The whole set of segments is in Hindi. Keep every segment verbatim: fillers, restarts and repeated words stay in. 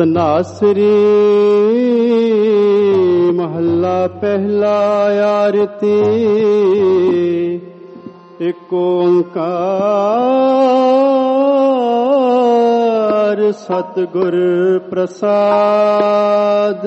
ਤਨਾਸਰੀ ਮਹੱਲਾ ਪਹਿਲਾ। ਆਰਤੀ ਏਕ ਓੰਕਾਰ ਸਤਿਗੁਰ ਪ੍ਰਸਾਦ।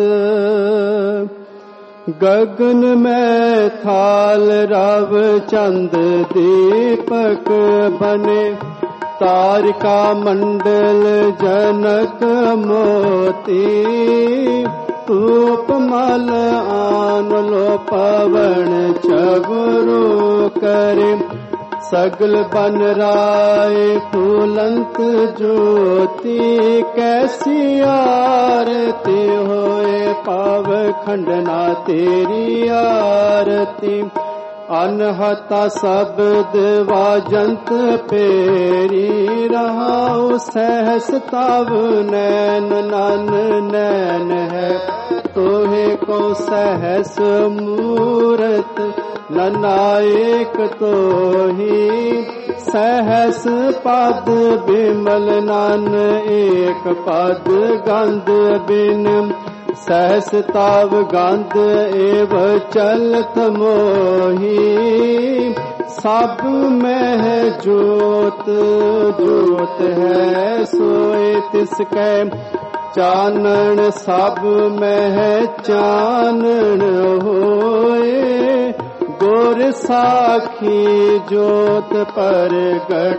ਗਗਨ ਮੈਂ ਥਾਲ ਰਵ ਚੰਦ ਦੀਪਕ ਬਨੇ, ਤਾਰਿਕਾ ਮੰਡਲ ਜਨਕ ਮੋਤੀ। ਧੂਪ ਮਲ ਆਨ ਲੋ ਪਵਨ ਚਗੁਰੂ ਕਰੇ, ਸਗਲ ਬਨ ਰਾਏ ਫੂਲੰਤ ਜੋਤੀ। ਕੈਸੀ ਆਰਤੀ ਹੋਏ ਪਾਵ ਖੰਡਨਾ ਤੇਰੀ ਆਰਤੀ। ਅਨਹਤਾ ਸ਼ਬਦ ਵਾਜੰਤ ਪੇਰੀ, ਰਹਾਉ ਸਹਿਸ ਤਵ ਨੈਨ ਨਨ ਨੈਨ ਹੈ। ਤੋਹੇ ਕੋ ਸਹਿਸ ਮੂਰਤ ਨਨਾਇਕ ਤੋਹੀ। ਸਹਿਸ ਪਦ ਬਿਮਲ ਨਨ ਏਕ ਪਦ ਗੰਧ ਬਿਨ। ਸਹਿਸ ਤਵ ਗੰਧ ਏਵ ਚਲਤ ਮੋਹੀ। ਸਭ ਮਹਿ ਜੋਤ ਜੋਤ ਹੈ ਸੋਏ ਤਿਸ ਕੈ ਚਾਨਣ। ਸਭ ਮਹਿ ਚਾਨਣ ਹੋਏ, ਗੁਰ ਸਾਖੀ ਜੋਤ ਪ੍ਰਗਟ।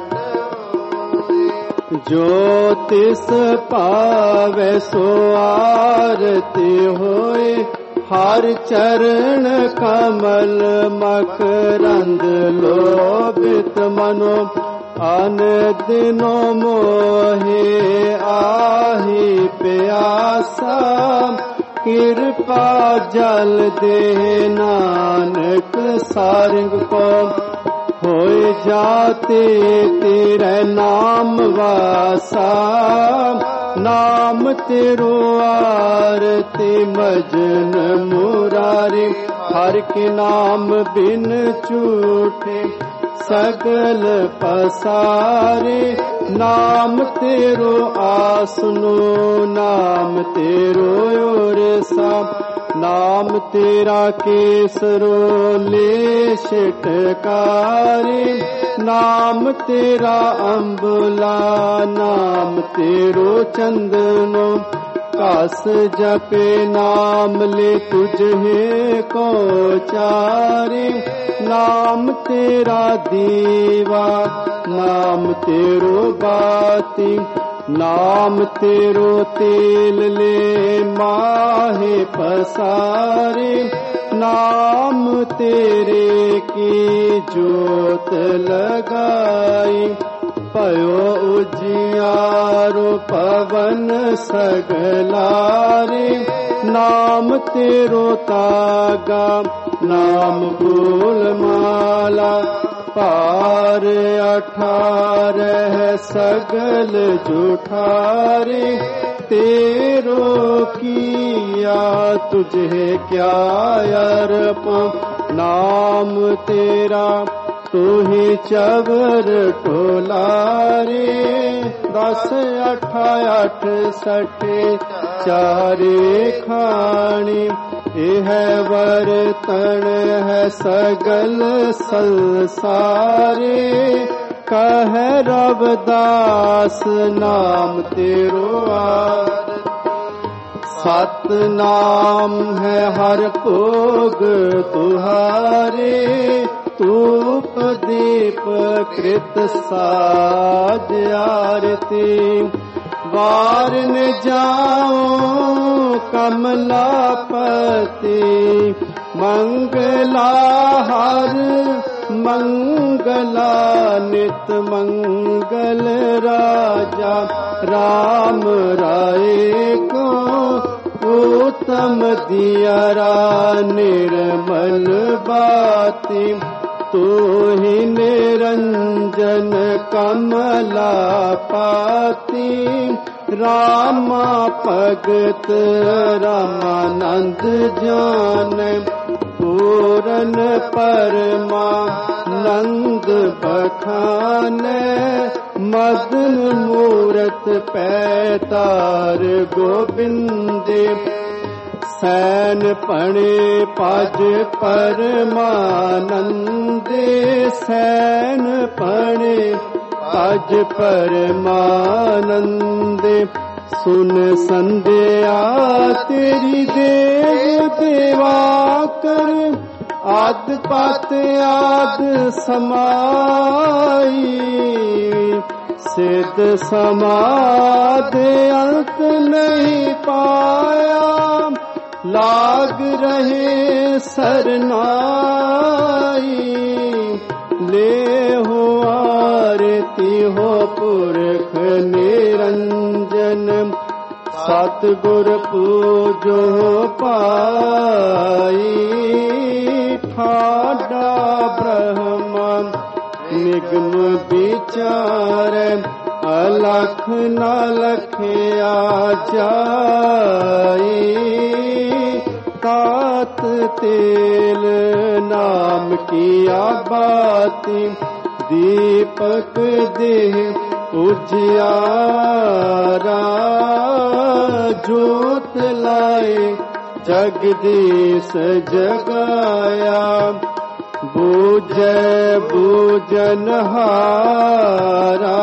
ਜੋ ਤਿਸ ਭਾਵੈ ਸੋ ਆਰਤੀ ਹੋਏ, ਹਰ ਚਰਨ ਕਮਲ ਮਕਰੰਦ ਲੋਭਿਤ ਮਨੋ। ਅਨ ਦਿਨੋ ਮੋਹਿ ਆਹੀ ਪਿਆਸਾ, ਕਿਰਪਾ ਜਲ ਦੇ ਨਾਨਕ ਸਾਰੰਗ ਕੋ। ਹੋਏ ਜਾਤੇ ਤੇਰੇ ਨਾਮ ਵਾਸਾ, ਨਾਮ ਤੇਰੋ ਆਰਤੀ ਮਜਨ ਮੁਰਾਰੀ। ਹਰ ਕੇ ਨਾਮ ਬਿਨ ਝੂਠੇ ਸਗਲ ਪਸਾਰੇ। ਨਾਮ ਤੇਰੋ ਆਸਨੋ ਨਾਮ ਤੇਰੋ ਓਰਸਾ। ਨਾਮ ਤੇਰਾ ਕੇਸਰੋ ਲੇਸ਼ਟਕਾਰੇ। ਨਾਮ ਤੇਰਾ ਅੰਬੁਲਾ ਨਾਮ ਤੇਰੋ ਚੰਦਨੋ। ਘਸ ਜਪੇ ਨਾਮ ਲੈ ਤੁਝੇ ਕੋ ਚਾਰੇ। ਨਾਮ ਤੇਰਾ ਦੀਵਾ ਨਾਮ ਤੇਰੋ ਬਾਤੀ। ਨਾਮ ਤੇਰੋ ਤੇਲ ਲੈ ਮਾਹੇ ਪਸਾਰੇ। ਨਾਮ ਤੇਰੇ ਕੀ ਜੋਤ ਲਗਾਈ। ਭਇਓ ਉਜਿਆਰੋ ਪਵਨ ਸਗਲਾਰੇ। ਨਾਮ ਤੇਰੋ ਤਾਗਾ ਨਾਮ ਫੂਲ ਮਾਲਾ। ਭਾਰ ਅਠਾਰਹ ਸਗਲ ਜੁਠਾਰੇ। ਤੇਰੋ ਕੀਆ ਤੁਝੇ ਕਿਆ ਅਰਪਾਂ। ਨਾਮ ਤੇਰਾ ਤੂਹੀ ਚਵਰ ਟੋਲਾਰੇ। ਦਸ ਅਠ ਅਠ ਸਠੇ ਚਾਰੇ ਖਾਣੀ। ਇਹ ਵਰਤਣ ਹੈ ਸਗਲ ਸੰਸਾਰੇ। ਕਹਿ ਰਵਿਦਾਸ ਨਾਮ ਤੇਰੋ ਆਰ। ਸਤ ਨਾਮ ਹੈ ਹਰ ਭੋਗ ਤੁਹਾਰੇ। ਧੂਪ ਦੀਪ ਕ੍ਰਿਤ ਸਾਜ ਆਰਤੀ। ਵਾਰਨ ਜਾਓ ਕਮਲਾਪਤੀ। ਮੰਗਲਾ ਹਰ ਮੰਗਲਾ ਨਿਤ ਮੰਗਲ। ਰਾਜਾ ਰਾਮ ਰਾਏ ਕੋ ਉਤਮ ਦਿਆਰਾ ਨਿਰਮਲ ਬਾਤੀ। ਤੂਹੀ ਨਿਰੰਜਨ ਕਮਲਾਪਤੀ। ਰਾਮਾ ਭਗਤ ਰਾਮਾਨੰਦ ਜਾਨ। ਪੂਰਨ ਪਰਮਾਨੰਦ ਬਖਾਨੈ। ਮਦਨ ਮੂਰਤ ਪੈਤਾਰ ਗੋਬਿੰਦੇ ਸੈਨ ਭਣੇ ਭਜ ਪਰਮਾਨੰਦੇ ਸੈਨ ਭਣੇ ਭਜ ਪਰਮਾਨੰਦੇ ਸੁਨ ਸੰਧਿਆ ਤੇਰੀ ਦੇਵ ਦੇਵਾ ਕਰ ਆਦ ਪਤ ਆਦ ਸਮਾਈ ਸਿੱਧ ਸਮਾਧਿ ਅੰਤ ਨਹੀਂ ਪਾਇਆ ਲਾਗ ਰਹੇ ਸਰਨਾਈ ਲੈ ਹੋ ਆਰਤੀ ਹੋ ਪੁਰਖ ਨਿਰੰਜਨ ਸਤਿਗੁਰ ਪੂਜੋ ਪਾਈ ਠਾਡਾ ਬ੍ਰਹਮਾ ਨਿਗਮ ਵਿਚਾਰੈ ਅਲਖ ਨ ਲਖਿਆ ਜਾਈ ਤਾਤ ਤੇਲ ਨਾਮ ਕੀਆ ਬਾਤੀ ਦੀਪਕ ਦੇਹ ਉਜਿਆਰਾ ਜੋਤ ਲਾਏ ਜਗਦੀਸ਼ ਜਗਾਇਆ ਬੂਝੈ ਬੂਝਨਹਾਰਾ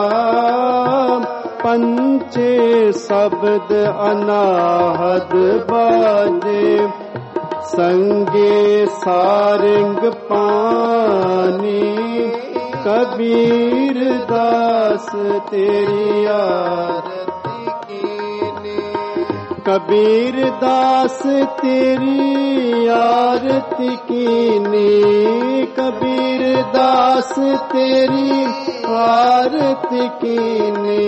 ਪੰਚੇ ਸ਼ਬਦ ਅਨਾਹਦ ਬਾਜੇ ਸੰਗੇ ਸਾਰਿੰਗ ਪਾਨੀ ਕਬੀਰ ਦਾਸ ਤੇਰੀ ਆਰਤੀ ਕੀਨੀ ਕਬੀਰ ਦਾਸ ਤੇਰੀ ਆਰਤੀ ਕੀਨੀ ਕਬੀਰ ਦਾਸ ਤੇਰੀ ਆਰਤੀ ਕੀਨੀ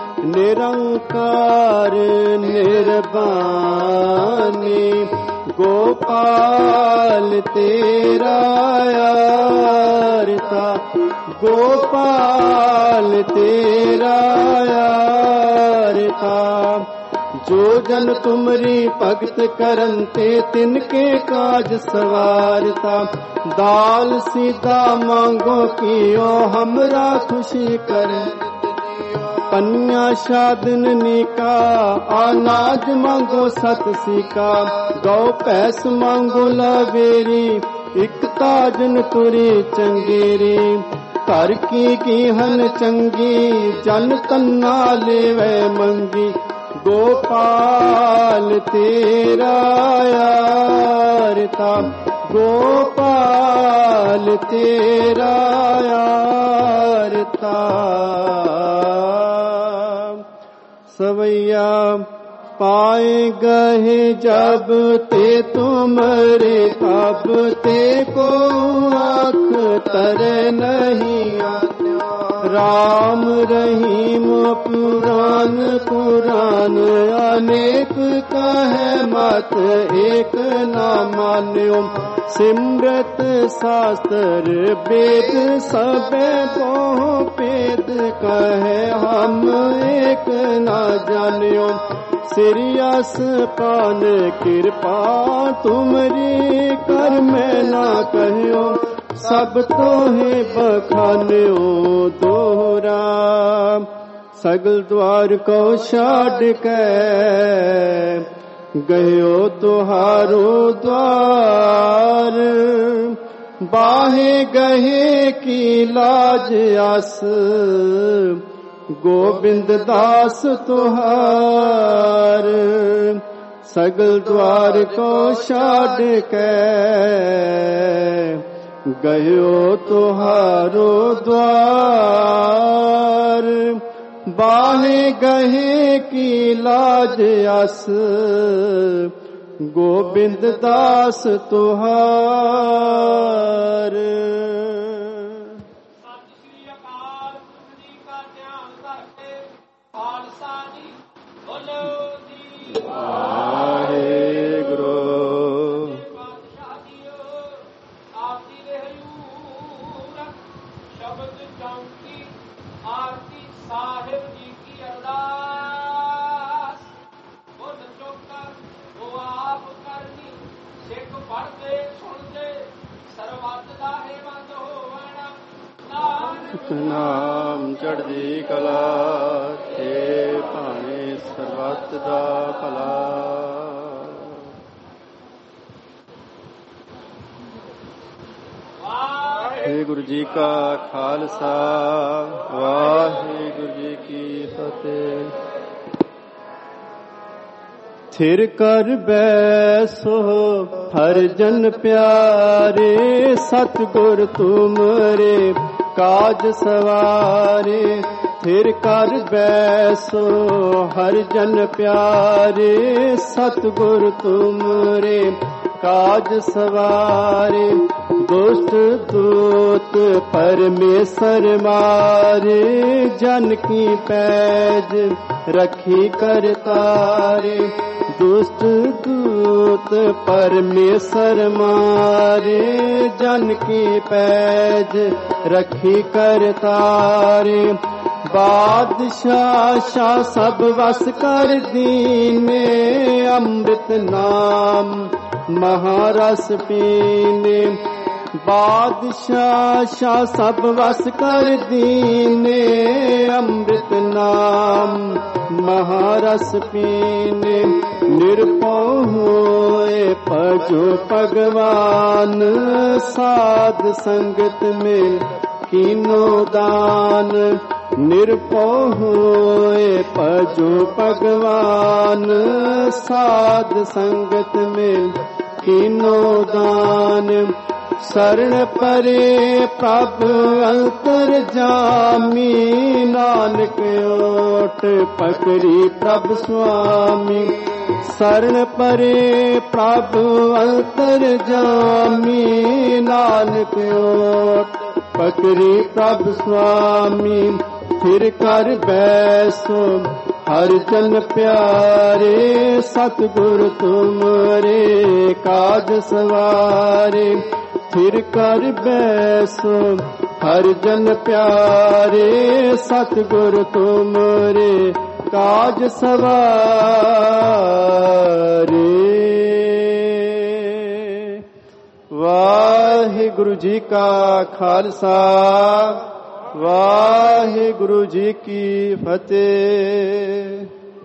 ਨਿਰੰਕਾਰ ਨਿਰਬਾਨੀ ਗੋਪਾਲ ਤੇਰਾ ਆਰਤਾ ਗੋਪਾਲ ਤੇਰਾ ਆਰਤਾ ਜੋ ਜਨ ਤੁਮਰੀ ਭਗਤ ਕਰਨ ਤੇ ਤਿਨਕੇ ਕਾਜ ਸਵਾਰਤਾ ਦਾਲ ਸੀਧਾ ਮੰਗੋ ਕੀਓ हमरा खुशी कर पन्या शादन निका अनाज मांगो सत सिका गौ पैस मांगो लवेरी इक ताजन तुरी चंगेरी घर की कीहन चंगी जन तन्ना लेवे मंगी गोपाल तेरा आरता गोपाल तेरा आरता सवैया पाए गए जब ते तुमरे तब ते को आँख तरे नहीं राम रहीम पुराण पुराण अनेक कहे मत एक न मान्यो सिमरत शास्त्र वेद सबे को पेद कहे हम एक न जान्यो सिरियस पान कृपा तुमरी कर में ना कहो सब तो है बखान्यो दोहरा सगल द्वार को छाड़ के गयो तुहारो द्वार बाहे गहे की लाज आस गोविंद दास तुहार सगल द्वार को छाड़ के गयो तुहारो द्वार बाहे गहे की लाज आस गोविंद दास तुहार ਪੜਦੇ ਸੁਣਦੇ ਸਰਬੱਤ ਦਾ ਹੈ ਬੰਦ ਹੋਵਣਾ ਨਾਨਕ ਨਾਮ ਚੜ੍ਹਦੀ ਕਲਾ ਤੇ ਭਾਣੇ ਸਰਬੱਤ ਦਾ ਭਲਾ। ਵਾਹਿਗੁਰੂ ਜੀ ਕਾ ਖਾਲਸਾ ਵਾਹਿਗੁਰੂ ਜੀ ਕੀ ਫਤਿਹ। ਥਿਰ ਕਰ ਬੈਸੋ ਹਰ ਜਨ ਪਿਆਰੇ ਸਤਿਗੁਰ ਤੁਮਰੇ ਕਾਜ ਸਵਾਰੇ। ਥਿਰ ਕਰ ਬੈਸੋ ਹਰ ਜਨ ਪਿਆਰੇ ਸਤਿਗੁਰ ਤੁਮਰੇ ਕਾਜ ਸਵਾਰੇ। ਦੁਸ਼ਟ ਦੂਤ ਪਰਮੇਸ਼ਰ ਮਾਰੇ ਜਨ ਕੀ ਪੈਜ ਰਖੀ ਕਰਤਾਰੇ। ਦੁਸ਼ਟ ਦੂਤ ਪਰਮੇਸ਼ਰ ਮਾਰੇ ਜਨ ਕੀ ਪੈਜ ਰਖੀ ਕਰਤਾਰੇ। ਬਾਦਸ਼ਾਹ ਸ਼ਾਹ ਸਭ ਵਸ ਕਰ ਦੀਨੇ ਅੰਮ੍ਰਿਤ ਨਾਮ ਮਹਾਰਸ ਪੀਨੇ। ਬਾਦਸ਼ਾਹ ਸ਼ਾਹ ਸਭ ਵਸ ਕਰ ਦੀਨੇ ਅੰਮ੍ਰਿਤ ਨਾਮ ਮਹਾਰਸ ਪੀਨੇ। ਨਿਰਭਉ ਹੋਏ ਭਜੋ ਭਗਵਾਨ ਸਾਧ ਸੰਗਤ ਮਿਲ ਕੀਨੋ ਦਾਨ। ਨਿਰਭਉ ਹੋਏ ਭਜੋ ਭਗਵਾਨ ਸਾਧ ਸੰਗਤ ਮਿਲ ਕੀਨੋ ਦਾਨ। ਸਰਣ ਪਰੇ ਪ੍ਰਭ ਅੰਤਰ ਜਾਮੀ ਨਾਨਕ ਓਟ ਪਕੜੀ ਪ੍ਰਭ ਸੁਆਮੀ। ਸਰਣ ਪਰੇ ਪ੍ਰਭ ਅੰਤਰ ਜਾਮੀ ਨਾਨਕ ਓਟ ਪਕੜੀ ਪ੍ਰਭ ਸੁਆਮੀ। ਥਿਰ ਕਰ ਬੈਸੋ ਹਰ ਜਨ ਪਿਆਰੇ ਸਤਿਗੁਰ ਤੁਮਰੇ ਕਾਜ ਸਵਾਰੇ। ਥਿਰ ਕਰ ਬੈਸੋ ਹਰ ਜਨ ਪਿਆਰੇ ਸਤਿਗੁਰ ਤੁਮਰੇ ਕਾਜ ਸਵਾਰੇ। ਵਾਹਿਗੁਰੂ ਜੀ ਕਾ ਖਾਲਸਾ ਵਾਹਿਗੁਰੂ ਜੀ ਕੀ ਫਤਿਹ।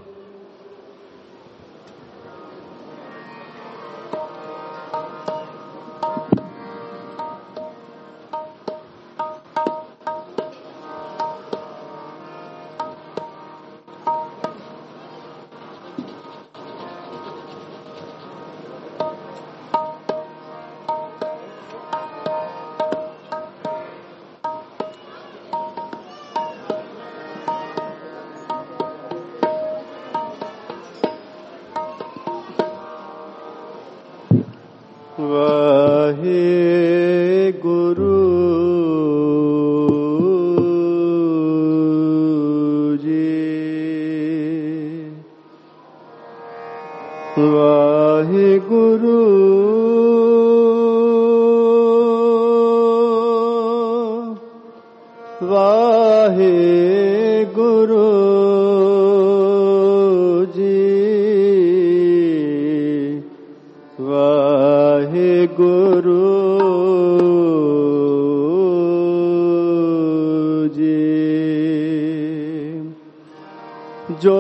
जो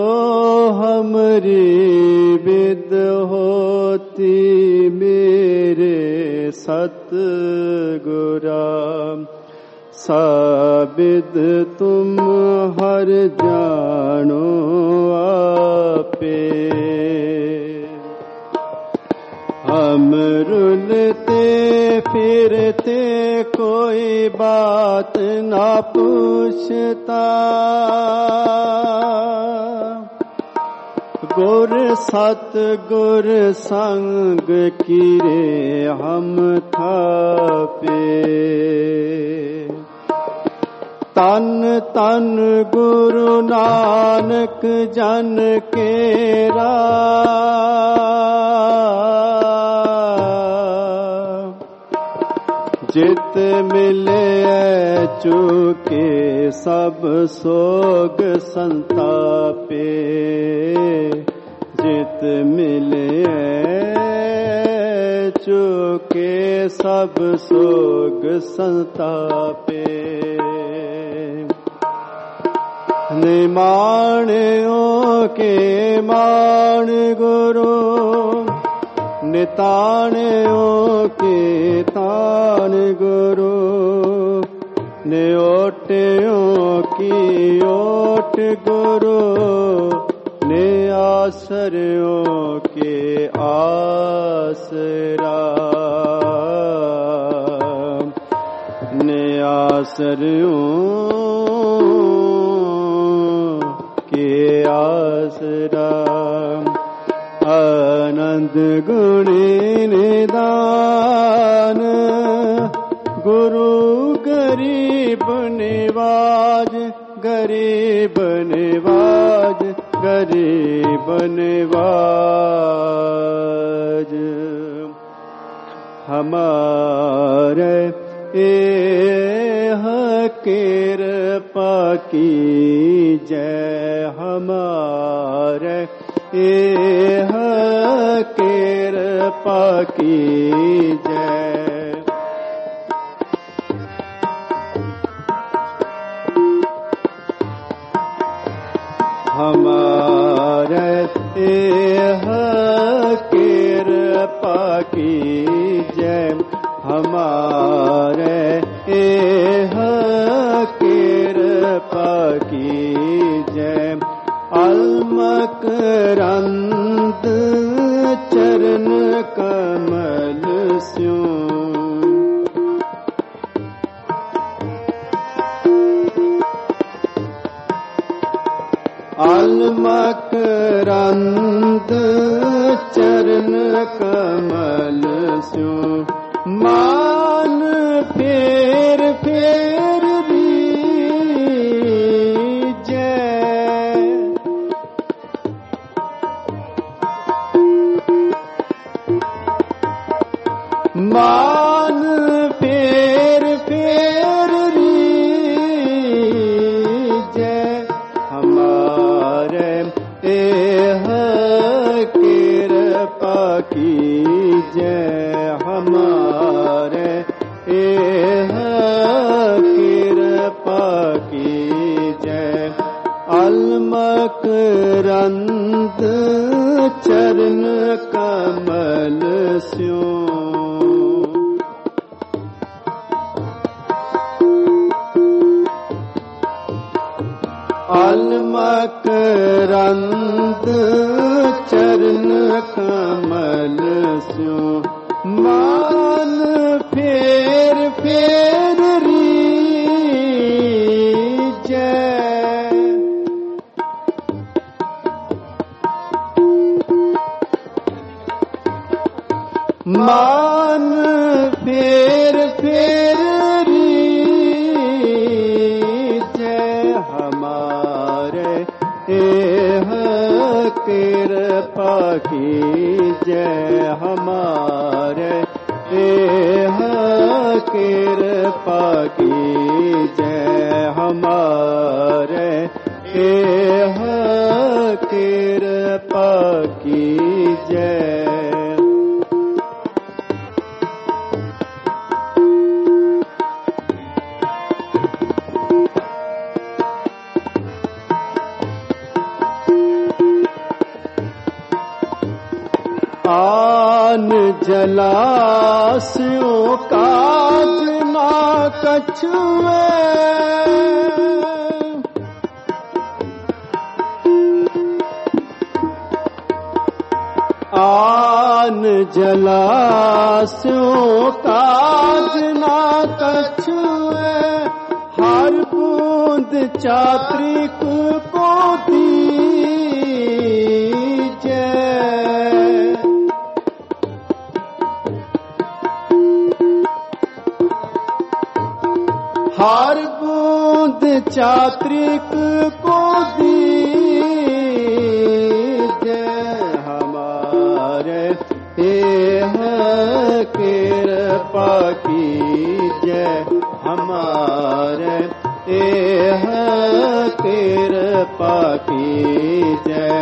हमरी विद होती मेरे सतगुरा साबिद तुम हर जानो आपे। हम रुलते फिरते कोई बात ना पूछता गुर सत गुर संग कीरे हम थापे। तन तन गुरु नानक जन केरा जित मिले चुके सब सोग संतापे। जित मिले चुके सब सोग संतापे। निमाण्यो के मान गुरु निताण्यो के तान गुरु न्योट्यो की ओट गुरु ने आसर्यो के आसरा ने आसर्यो के आसरा आनंद गुणी निदान गुरु गरीब निवाज गरीब निवाज गरीब निवाज हमारे एह कृपा की जय हमारे एह कृपा की जय हमारे एह कृपा की जय हमारे एह कृपा की जय अलमकरंद चरण कमल स्यों अलमकरंद चरण कमल स्यों मान फेर फेर रीजै मान फेर फेर रीजै हमारे एह कृपा की जय हमारे एह कृपा की जय अलमकरंद चरण कमल स्यों अलमकरंद चरण कमल स्यों मान फेर फेर रीजै मान फेर फेर रीजै हमारे एह कृपा की जय हमारे एह कृपा की जय हमारे एह कृपा की जय आन जलास्यों काज ना कछुए आन जलास्यों काज ना कछुए हर बूंद चात्रिक को दीजै हर बूंद चात्रिक को दीजै हमारे एह कृपा की जय हमारे एह कृपा की जय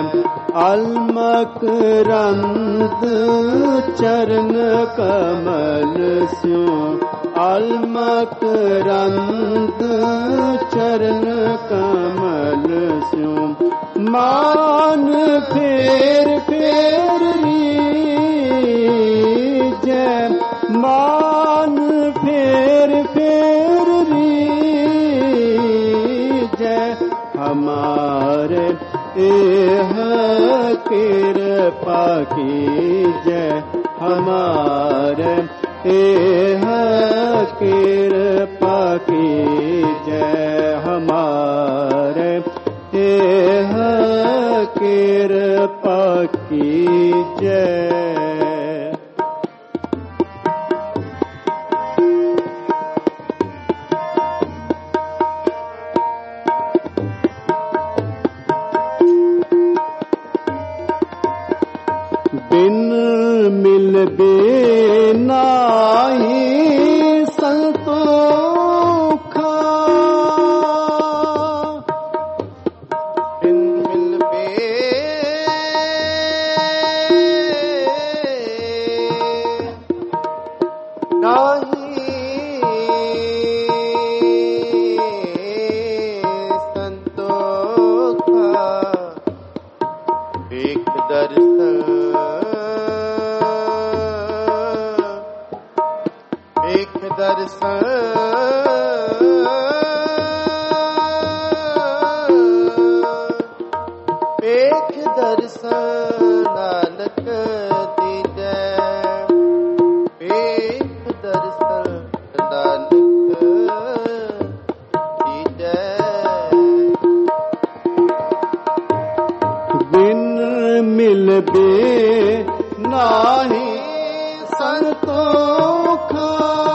अलमकरंद चरण कमल स्यों अलमकरंद चरण कमल स्यों मान फेर फेर रीजै मान फेर फेर रीजै हमारे एह कृपा कीजै हमारे एह कृपा कीजै हमारे एह कृपा कीजै। बिन मिलबे नाहि संतोखा बिन मिलबे नाहि संतोखा एक दर्शन एक दर्शन एक दर्शन नानक दीजै एक दर्शन नानक दीजै। बिन मिलबे नाहि संतोखा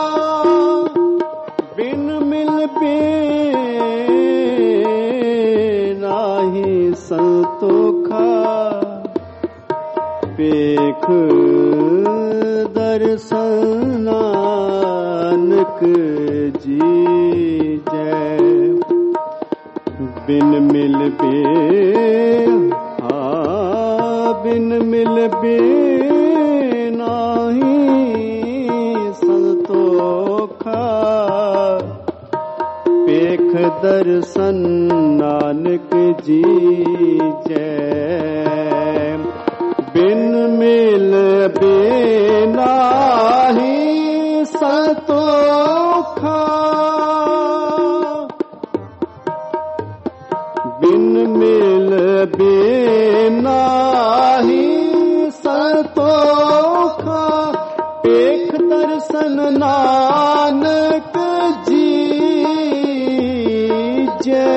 बिन मिलबे नाहि संतोखा पेख दर्शन नानक जीजै बिन मिलबे हाँ बिन मिलबे नाहि संतोखा पेख दर्शन नानक जीजै बिन मिलबे नाहि संतोखा बिन मिलबे नाहि संतोखा पेख दर्शन नानक जीजै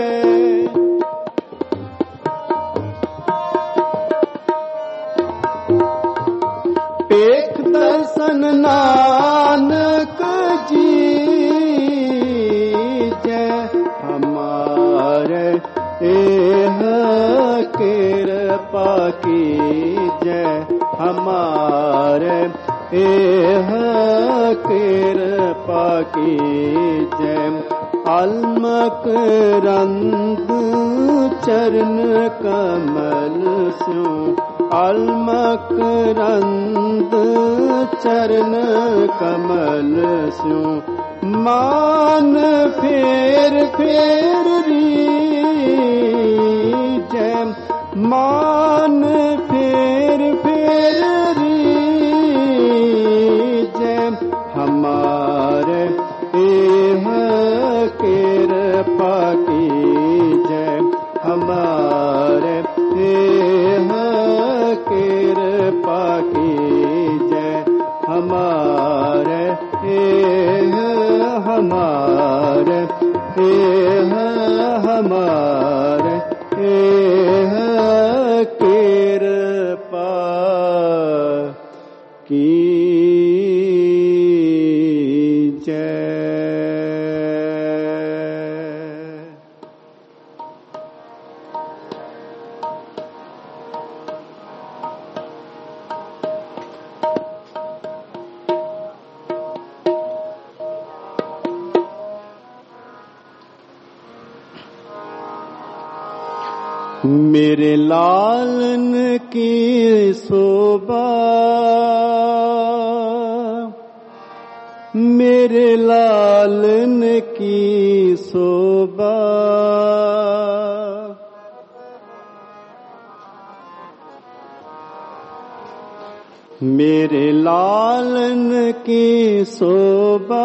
पेख दर्शन नानक जीजै हमारे एह कृपा कीजै हमारे एह कृपा कीजै अलमक रंग चरण कमल स्यों अलमक रंग चरण कमल स्यों मान फेर फेर रीजै मान फेर फेर रीजै हमारे एह कृपा कीजै हमारे एह कृपा कीजै हमारे एह हमारे एह हमारे एह कृपा कीजै। मेरे लालन की शोभा मेरे लालन की शोभा मेरे लालन की शोभा,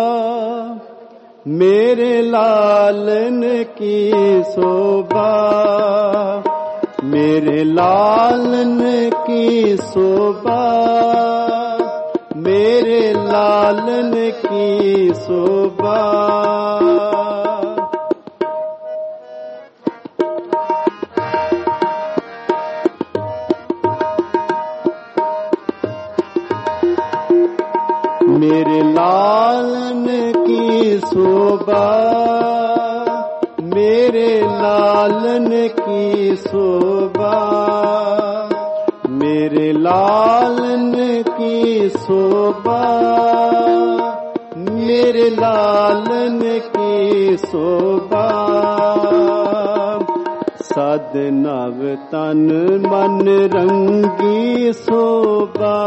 मेरे लालन की शोभा, मेरे लालन की शोभा, मेरे लालन की शोभा। मेरे लालन की शोभा, मेरे लालन की शोभा, मेरे लालन की शोभा, मेरे लालन की शोभा। सद नव तन मन रंगी शोभा,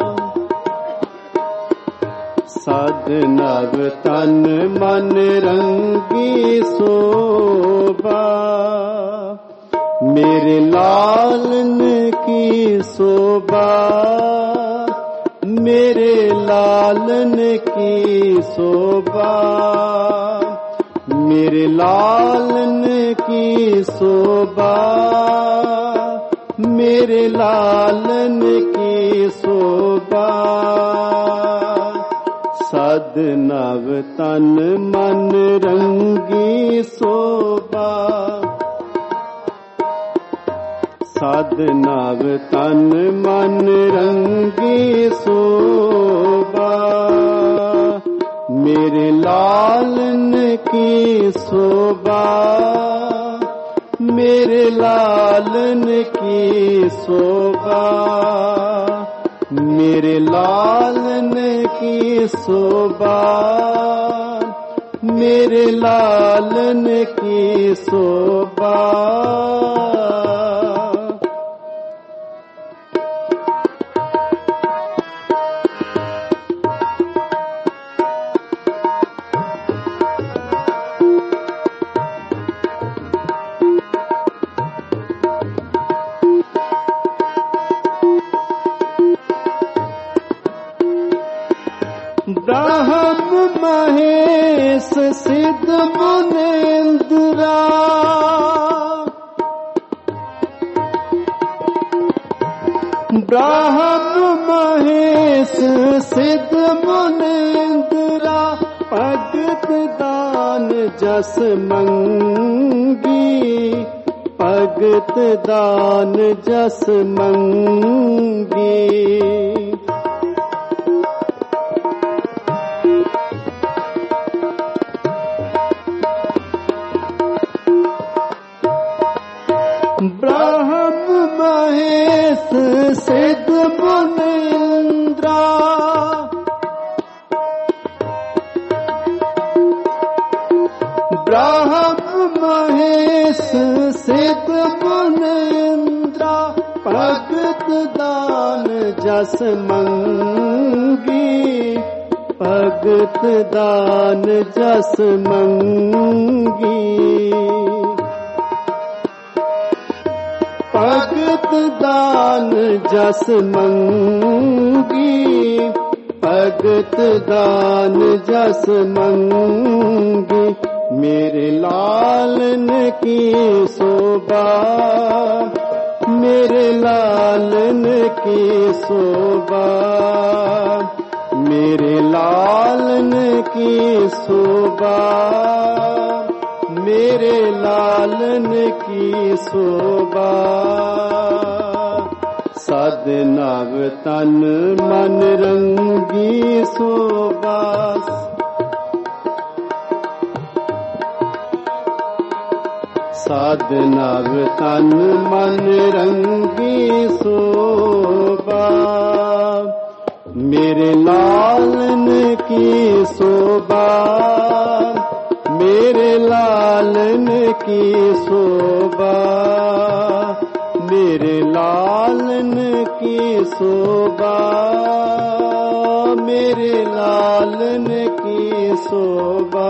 सद नव तन मन रंगी शोभा। मेरे लालन की शोभा, मेरे लालन की शोभा, मेरे लालन की शोभा, मेरे लालन की शोभा। सद नव तन मन रंगी शोभा, सद नव तन मन रंगी शोभा। मेरे लालन की शोभा, मेरे लालन की शोभा, मेरे लालन की शोभा, मेरे लालन की शोभा। ब्रह्म महेश सिद्ध मुनींद्रा, ब्रह्म महेश सिद्ध मुनींद्रा। भगत दान जस मंगी, भगत दान जस मंगी। ब्रह्म महेश सिद्ध मुनींद्रा, ब्रह्म महेश सिद्ध मुनींद्रा। भगत दान जस मंगी, भगत दान जस मंगी। भगत दान जस मंगी, भगत दान जस मंगी। मेरे लालन की शोभा, मेरे लालन की शोभा, मेरे लालन की शोभा, मेरे लालन की शोभा। सद नव तन मन रंगी शोभा, सद नव तन मन रंगी शोभा। मेरे लालन की शोभा, मेरे लालन की शोभा, मेरे लालन की शोभा, मेरे लालन की शोभा।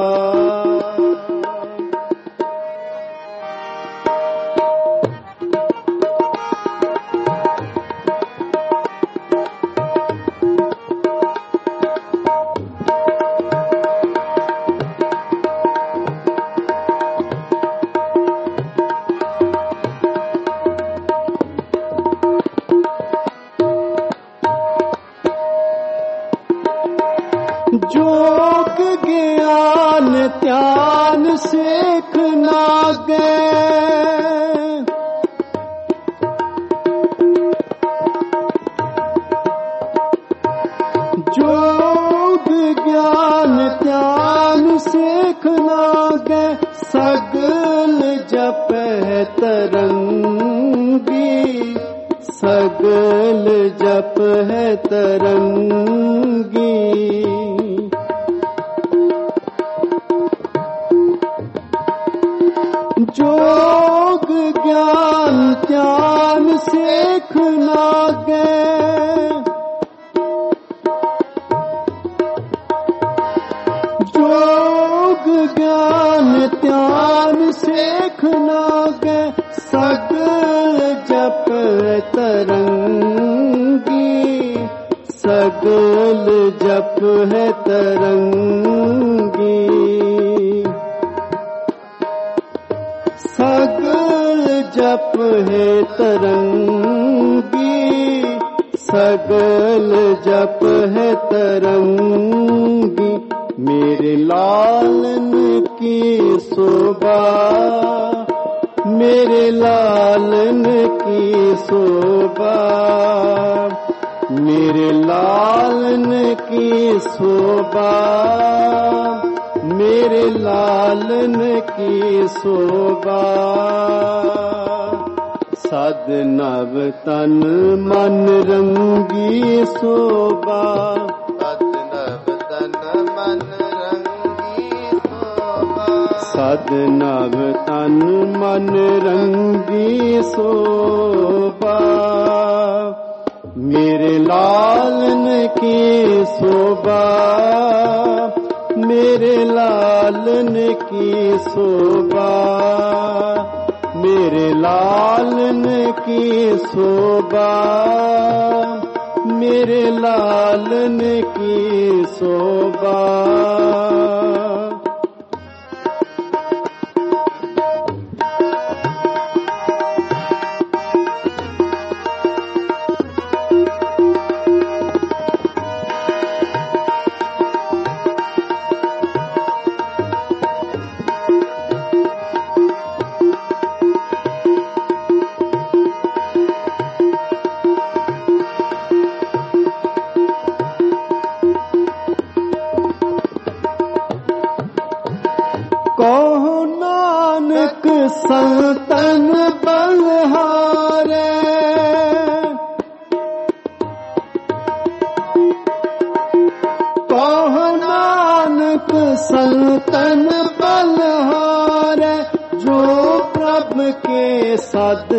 नागे जोग ज्ञान ध्यान सीख नागे सगल जप है तरंगी सगल जप है तरंगी जोग ज्ञान ध्यान सीख नागे जोग ज्ञान ध्यान सीख नागे सगल जप तरंगी सगल जप है तरंगी सगल जप है तरंगी सगल जप है तरंगी मेरे लालन की शोभा मेरे लालन की शोभा मेरे लालन की शोभा मेरे लालन की शोभा सद नव तन मन रंगी शोभा सद नव तन मन रंगी शोभा मेरे लालन की शोभा मेरे लालन की शोभा मेरे लालन की शोभा मेरे लालन की शोभा कहो नानक संतन बलहारे कहो नानक संतन बलहारे जो प्रभु के सद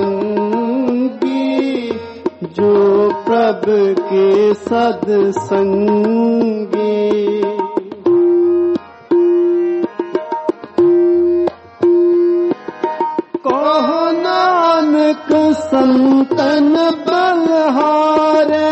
संगी जो प्रभु के सद संगी संतन बलहारे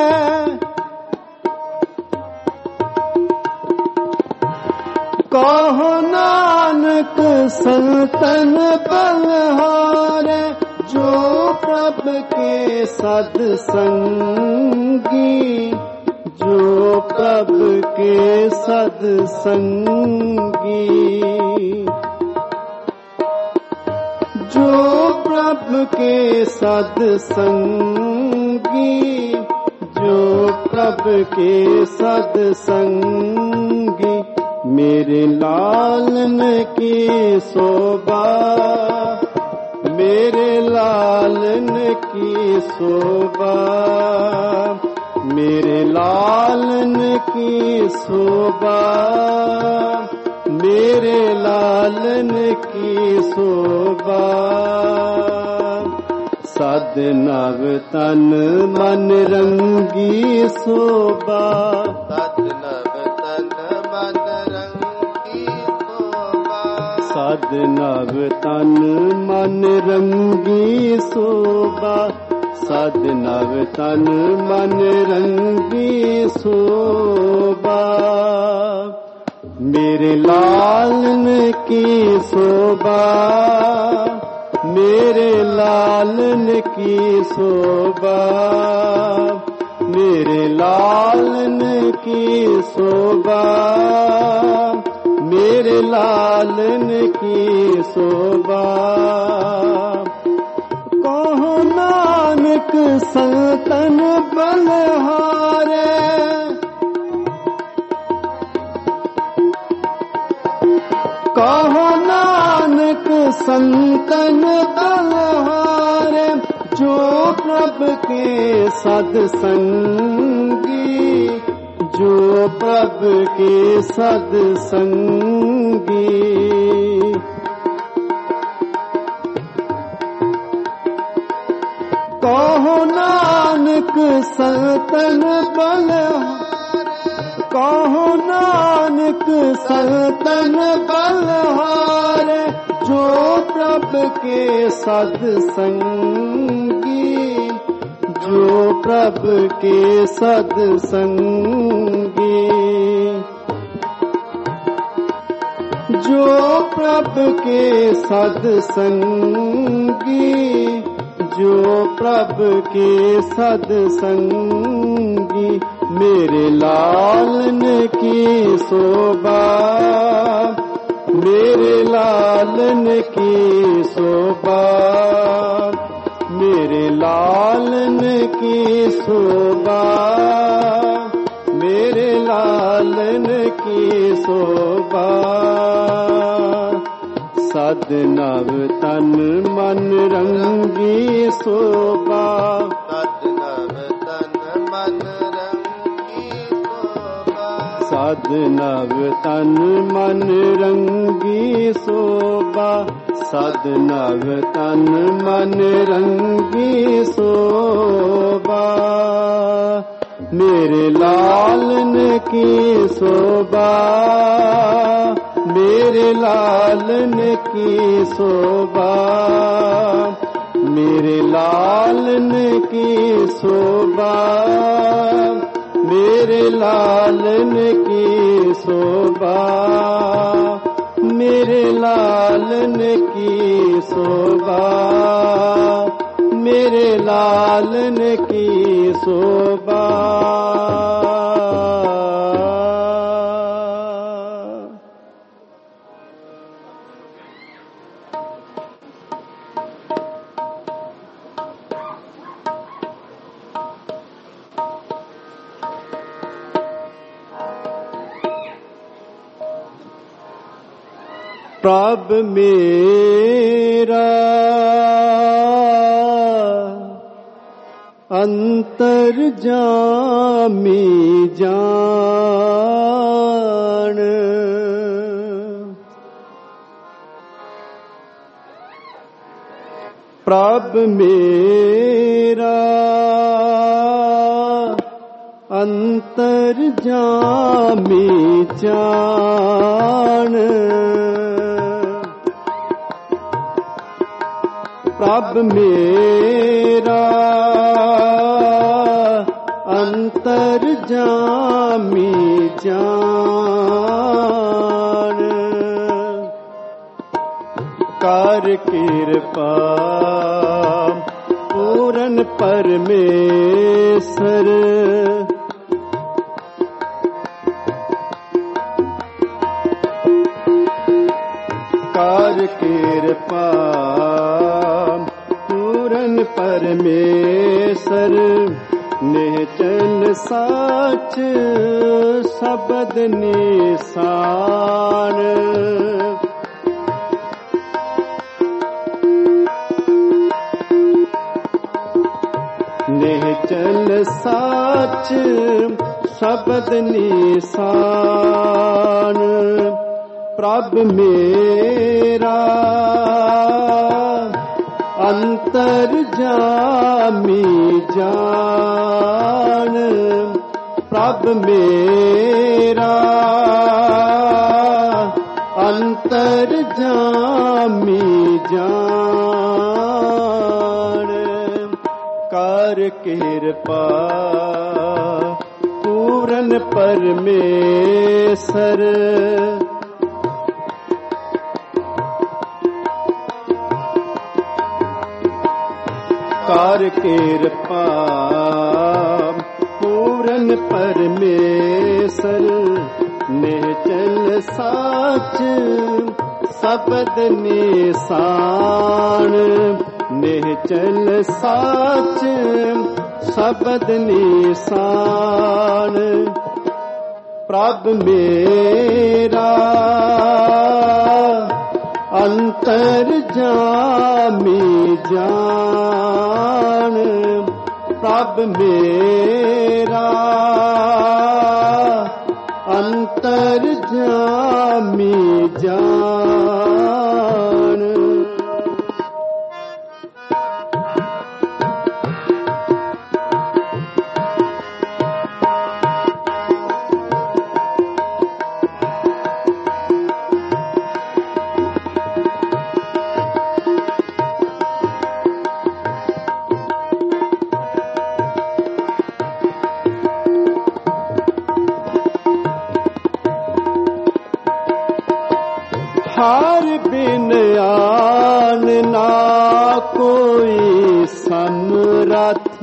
कहो नानक संतन बलहारे जो प्रभु के सद संगी जो प्रभु के सद संगी जो प्रभु के सद संगी जो प्रभु के सद संगी मेरे लालन की शोभा मेरे लालन की शोभा मेरे लालन की शोभा मेरे लालन की शोभा सद नव तन मन रंगी शोभा सद नव तन मन रंगी शोभा सद नव तन मन रंगी शोभा सद नव तन मन रंगी शोभा मेरे लालन की शोभा मेरे लालन की शोभा मेरे लालन की शोभा मेरे लालन की शोभा। कहो नानक संतन बलहारे, कहो नानक संतन बलहारे, जो प्रभु के सत्संगी, जो प्रभु के सत्संगी। कहो नानक संतन बलहारे, कहो नानक संतन बलहारे, जो प्रभु के सत्संगी, जो प्रभु के सत्संगी। जो प्रभु के सत्संगी, जो प्रभु के सत्संगी। मेरे लालन की शोभा, मेरे लालन की शोभा, मेरे लालन की शोभा, मेरे लालन की शोभा। सद नव तन मन रंगी शोभा, सद नव तन मन रंगी शोभा, सद नव तन मन रंगी शोभा, सद नव तन मन रंगी शोभा। मेरे लालन की शोभा, मेरे लालन की शोभा, मेरे लालन की शोभा, मेरे लालन की शोभा, मेरे लालन की शोभा, मेरे लालन की शोभा। प्रभु मेरा अंतर जामी जान, प्रभु मेरा अंतर जामी जान। प्रभु मेरा अंतर जामी जान। कर कृपा पूरन परमेश्वर, कर कृपा पूरन परमेश्वर। निश्चल साच शब्द निशान, निश्चल साच शब्द निशान। प्रभु मेरा अंतर जामी जान, प्रभु मेरा अंतर जामी जान। कर कृपा पूरन परमेश्वर, कर कृपा पूरन परमेश्वर। निश्चल ਨਿਹਚਲ ਸਾਚ ਸਬਦ ਨਿਸਾਨ ਨਿਹਚਲ ਸਾਚ ਸਬਦ ਨਿਸਾਨ ਪ੍ਰਭ ਮੇਰਾ ਅੰਤਰ ਜਾਮੀ ਜਾਨ ਪ੍ਰਭ ਮੇਰਾ ਅੰਤਰ ਜਾਮੀ ਜਾਨ हार बिन आन ना कोई समरथ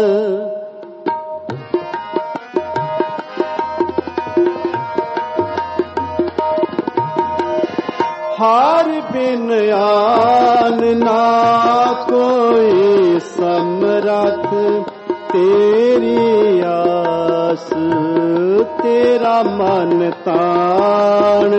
हार बिन आन ना कोई समरथ तेरी आस तेरा मन तान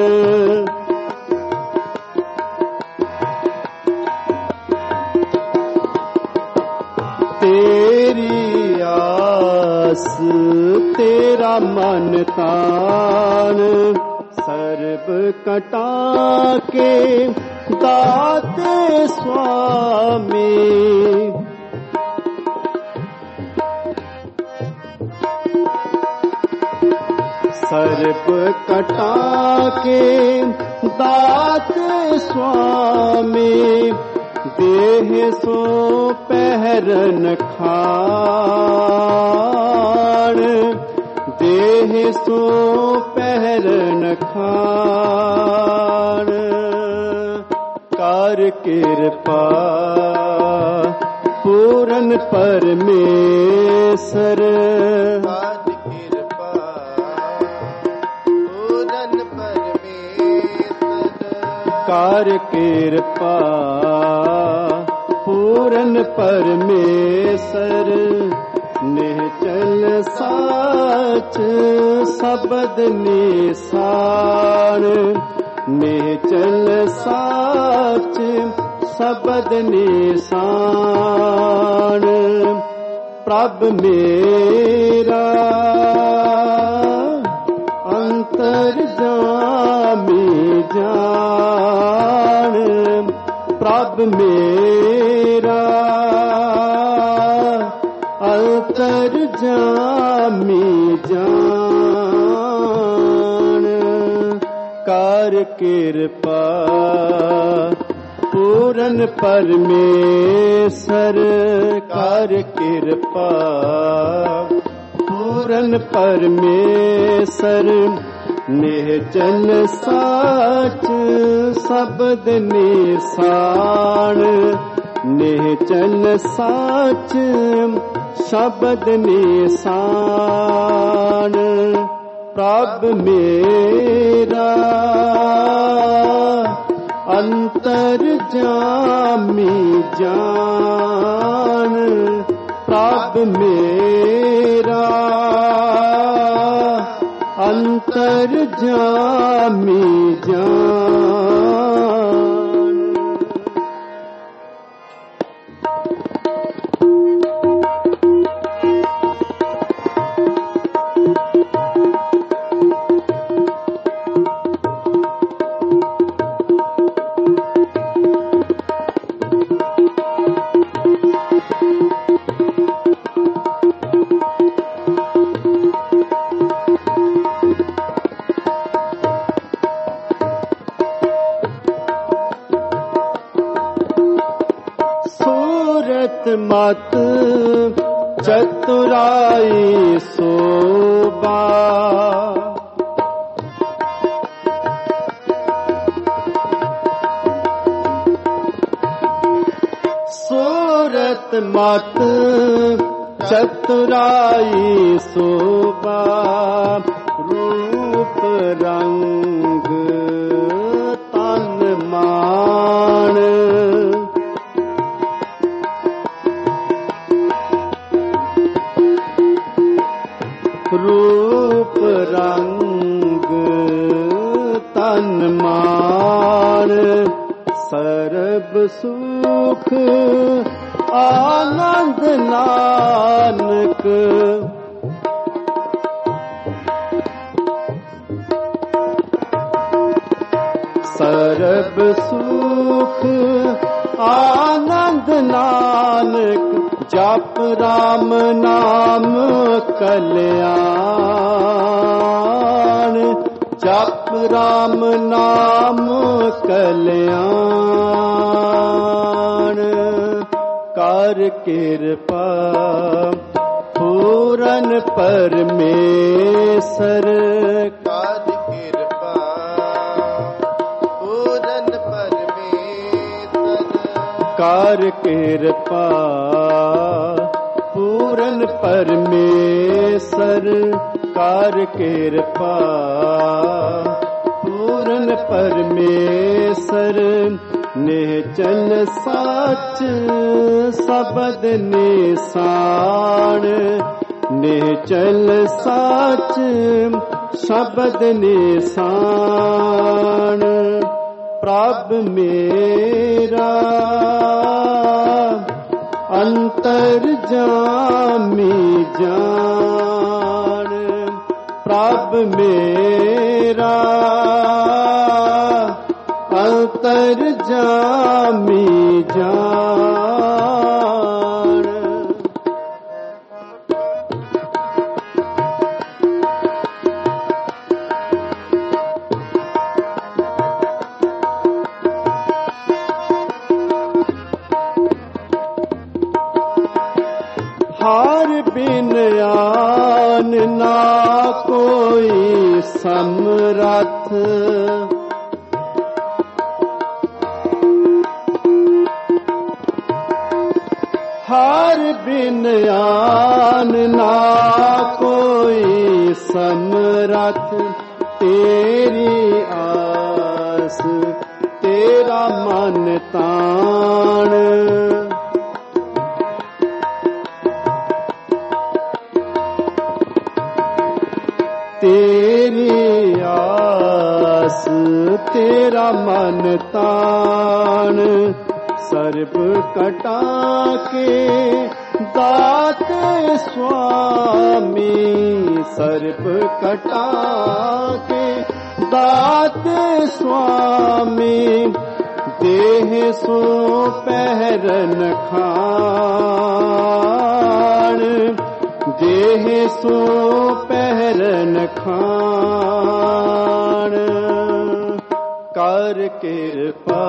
तेरी आस तेरा मन तान सर्ब कटा के दाते स्वामी सर्ब कटा के दाते स्वामी देह सो पहरन खान देह सो पहरन खान कर कृपा पूरन परमेसर कर कृपा पूरन परमेसर निहचल साच सबद निसान निहचल साच सबद निसान प्रभ मेरा अंतर जामी जान प्रभ मेरा अंतर जामी जान कर कृपा पूरन परमेसर कर कृपा पूरन परमेसर निहचल साच सबद निसान निहचल साच शब्द निसान प्रभ मेरा अंतर जामी जान प्रभ मेरा अंतर जामी जान मत चतुराई शोभा सूरत मत चतुराई शोभा रूप रंग तन मान, रूप रंग तन मान, सर्ब सुख आनंद नानक, सर्ब सुख आनंद नानक, जप राम नाम कल्याण, जप राम नाम कल्याण, कर कृपा पूरन परमेश्वर, कर कृपा पूरन परमेश्वर, कर कृपा पूरन परमेश्वर, कर कृपा पूरन परमेश्वर, निश्चल सच शब्द निशान, निश्चल सच शब्द निशान, प्रभ मेरा अंतर जामी जान, प्रभ मेरा अंतर जामी जान, हार बिन आन ना कोई समरथ, हार बिन आन ना कोई समरथ, तेरी आस तेरा मन तान, तेरी आस तेरा मन तान, सर्ब कटा के दाते स्वामी, सर्ब कटा के दाते स्वामी, देह सो पहरन खान, देह सो पहरन खान, कर कृपा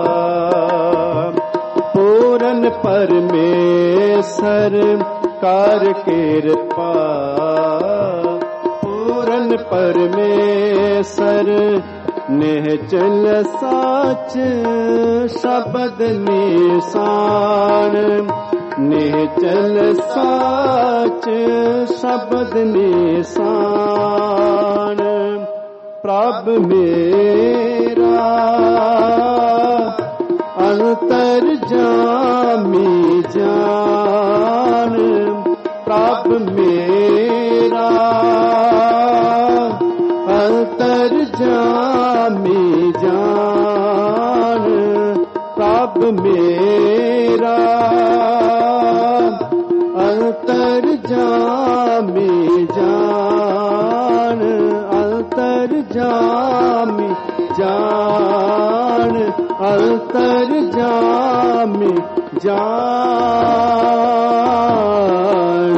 पूरन परमेश्वर, कर कृपा पूरन परमेश्वर, निश्चल सच शब्द निशान, निश्चल सच शब्द निशान, प्रभ मेरा अंतर जामी जान, प्रभ मेरा अंतर जामी जान, प्रभ मेरा अंतर जामी जान, अंतर जामी जान, अंतर जामी जान।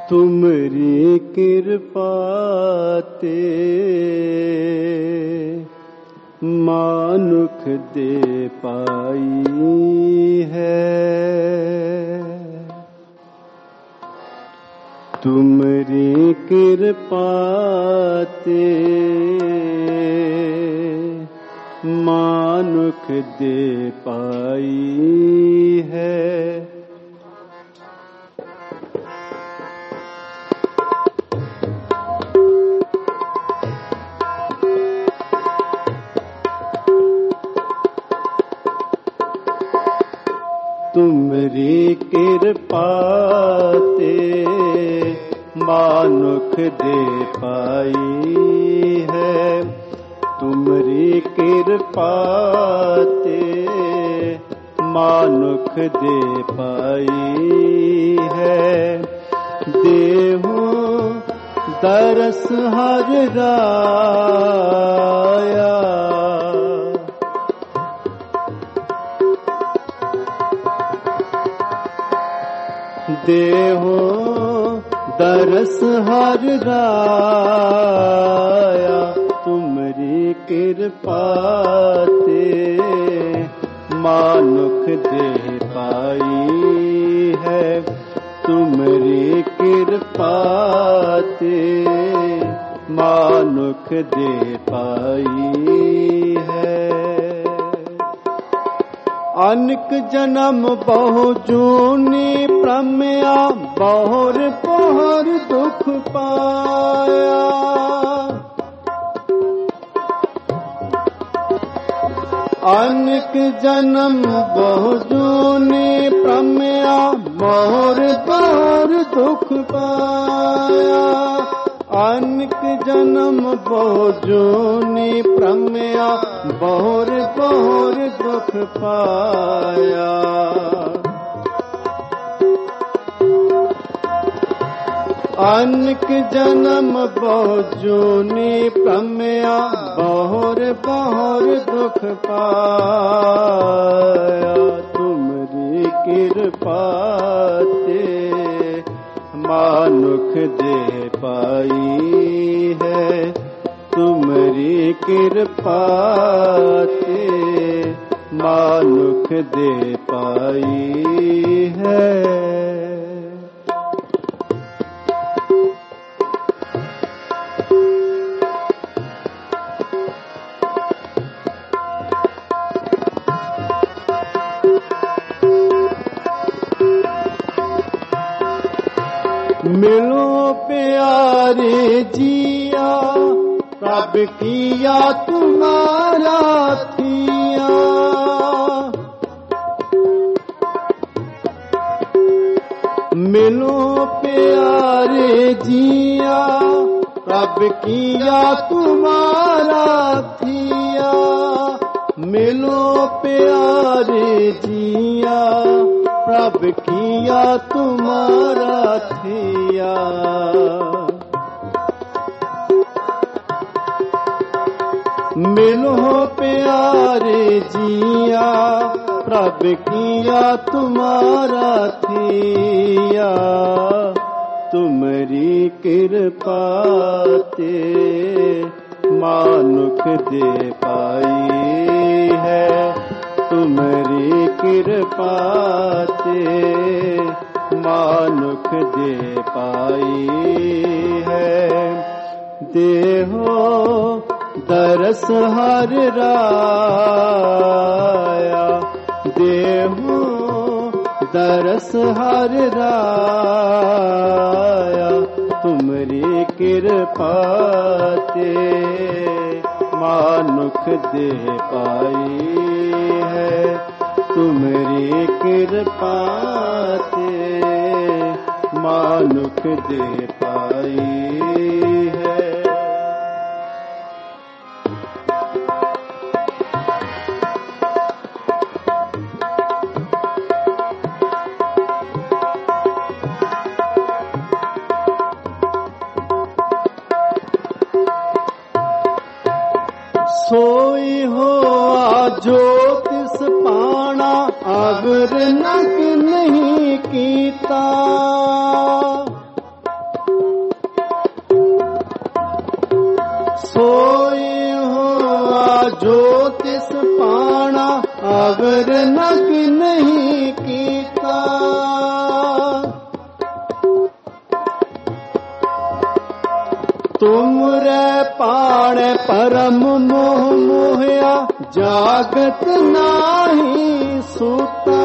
तुमरी कृपा ते मानुख दे पाई है। तुमरी कृपा ते मानुख दे पाई है। तुमरी कृपा ते मानुख दे पाई है। तुमरी कृपा ते मानुख दे पाई है। देहु दरस हर राया। देहो दरस हर राया। तुमरी कृपा ते मानुख दे पाई है। तुमरी कृपा ते मानुख दे पाई है। अनेक जन्म बहु जूनी प्रम्या बहुर बहुर दुख पाया। अनेक जन्म बहु जूनी प्रम्या बहुर बहुर दुख पाया। अनेक जन्म बहु जूनी प्रम्या बहुर बहुर दुख पाया। अनेक जन्म बहु जूनी प्रम्या बहुर बहुर दुख पाया। तुमरी कृपा ते मानुख दे पाई है। तुमरी कृपा ते मानुख दे पाई है। मिलो प्यारे जिया प्रभ किया तुम्हारा थिया। मिलो प्यारे जिया प्रभ किया तुम्हारा थिया। मिलो प्यारे जिया प्रभ किया तुम्हारा थिया। मिलो प्यारे जिया प्रभ किया तुम्हारा थिया। तुमरी कृपा ते मानुख दे पाई है। तुमरी कृपा ते मानुख दे पाई है। देहो दरस हर राया। देहो दरस हर राया। तुमरी कृपा ते मानुख दे पाई है। तुमरी कृपा ते मानुख दे पाई है। सोई हो ज्योतिष पाना अगर नक नहीं कीता। ज्योतिष पाना अवर नग नहीं कीता। तुमरे पाण परम मोह मोहया जागत नाही सूता।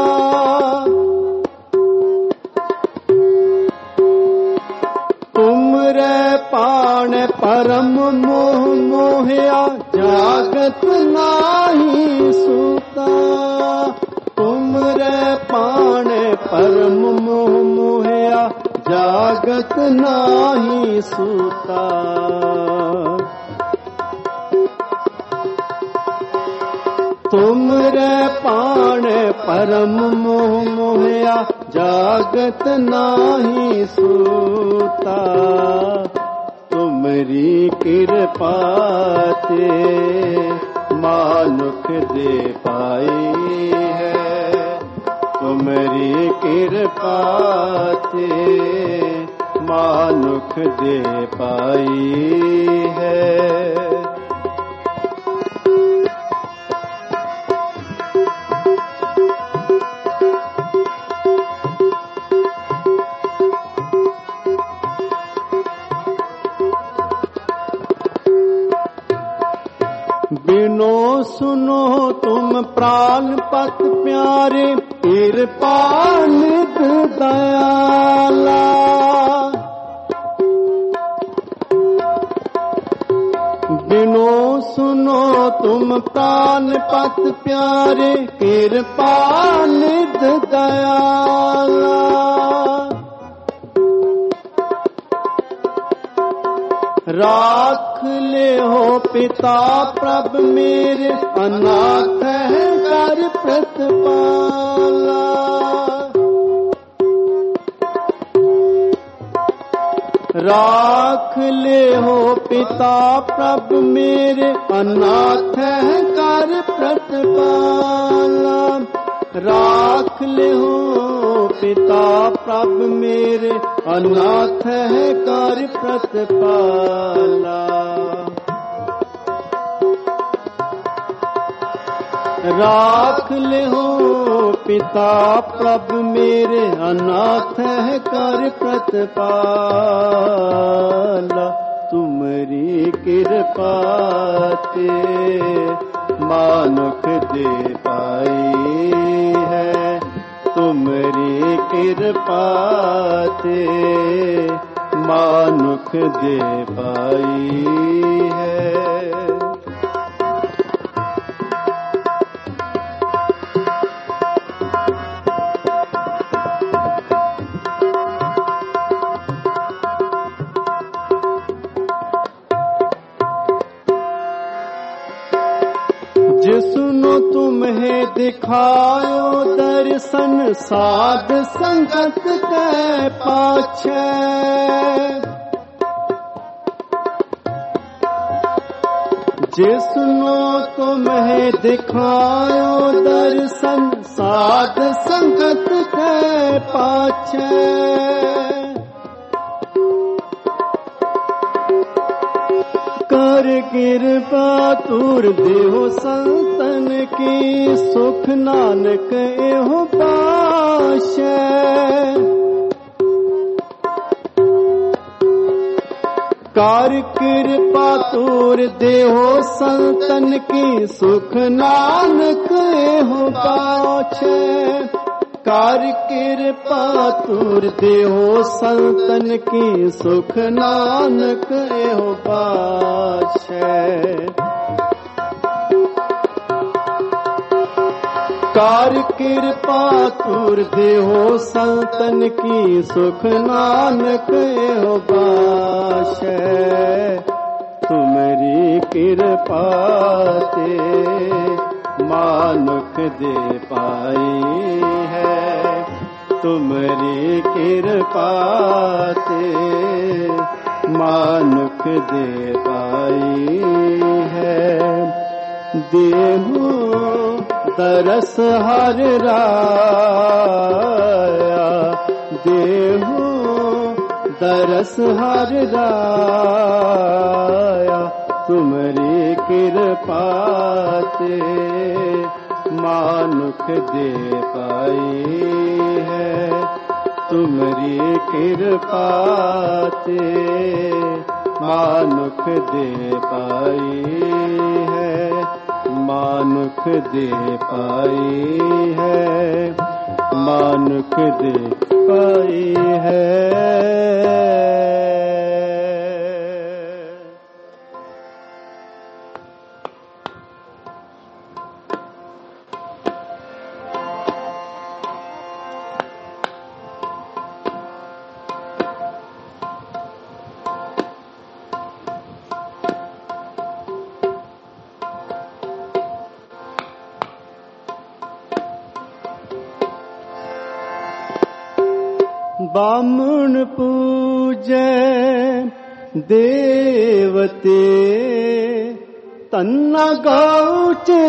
तुमरे पाण परम मोह मोहया जागत नाही सूता। तुमरे पाण परम मोह मोहया जागत नाही सूता। तुमरे पाण परम मोह मोहया जागत नाही सूता। तुमरी कृपा ते मानुख दे पाई है। तुमरी कृपा ते मानुख दे पाई है। बिनो सुनो तुम प्राण पत प्यारे कृपा निध दयाला। बिनो सुनो तुम प्राण पत प्यारे कृपा निध दयाला। राख ले हो पिता प्रभ मेरे अनाथ है कर प्रतिपाला। राख ले हो पिता प्रभ मेरे अनाथ है कर प्रतिपाला। राख ले हो पिता प्रभ मेरे अनाथ है कर प्रतिपाला। राख ले हो पिता प्रभ मेरे अनाथ है कर प्रतिपाला। तुमरी कृपा ते मानुख दे पाई है। तुमरी कृपा ते मानुख दे पाई है। जिसनो तुम्हें दिखायो दर्शन साध संगत के पाछे। जिसनो तुम्हें दिखायो दर्शन साध संगत के पाछे। कर कृपा तूर देहो संतन की सुख नानक एहो पाशे। कर कृपा तूर देहो संतन की सुख नानक एहो पाछे। कर कृपा तूर देहो संतन की सुख नानक एहो पाछे। कर कृपा तूर देहो संतन की सुख नानक एहो पाछे। तुमरी कृपा ते मानुख दे पाई है। तुमरी कृपा ते मानुख दे पाई है। देहु दरस हर राया। देहु दरस हर राया। तुमरी ਕਿਰਪਾ ਤੇ ਮਾਨੁਖ ਦੇ ਪਾਈ ਹੈ। ਤੁਮਰੀ ਕਿਰਪਾ ਤੇ ਮਾਨੁਖ ਦੇ ਪਾਈ ਹੈ। ਮਾਨੁਖ ਦੇ ਪਾਈ ਹੈ। ਮਾਨੁਖ ਦੇ ਪਾਈ ਹੈ। ਬਾਮਣ ਪੂਜੈ ਦੇਵਤੇ ਤੰਨਾ ਗਊ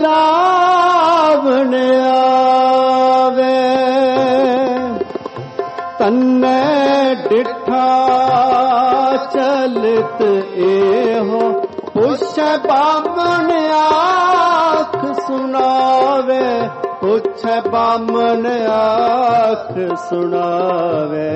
ਚਰਾਵਣ ਆਵੇ। ਤੰਨੇ ਡਿਠਾ ਚਲਤ ਇਹੋ ਪੁੱਛੈ ਬਾਮਣ ਆਖ ਸੁਣਾਵੇ। ਪੁੱਛੈ ਬਾਮਣ ਆਖ ਸੁਣਾਵੇ।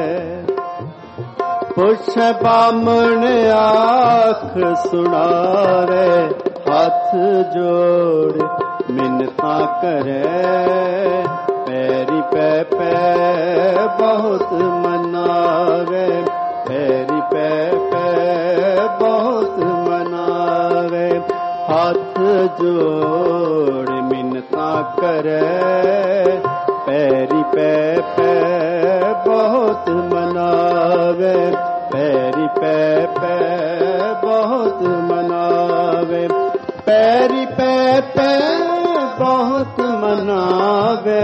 ਪੁੱਛੈ ਬਾਮਣ ਆਖ ਸੁਣਾਵੇ। ਹੱਥ ਜੋੜ ਮਿੰਨਤਾਂ ਕਰੇ ਪੈਰੀ ਪੈ ਪੈ ਬਹੁਤ ਮਨਾਵੇ। ਪੈਰੀ ਪੈ ਪੈ ਬਹੁਤ ਮਨਾਵੇ। ਹੱਥ ਜੋੜ ਮਿੰਨਤਾਂ ਕਰੇ ਪੈਰੀ ਪੈ ਪੈ ਬਹੁਤ ਮਨਾਵੇ। ਪੈਰੀ ਪੈ ਪੈ ਬਹੁਤ ਮਨਾਵੇ। ਪੈਰੀ ਪੈ ਪੈ ਬਹੁਤ ਮਨਾਵੇ।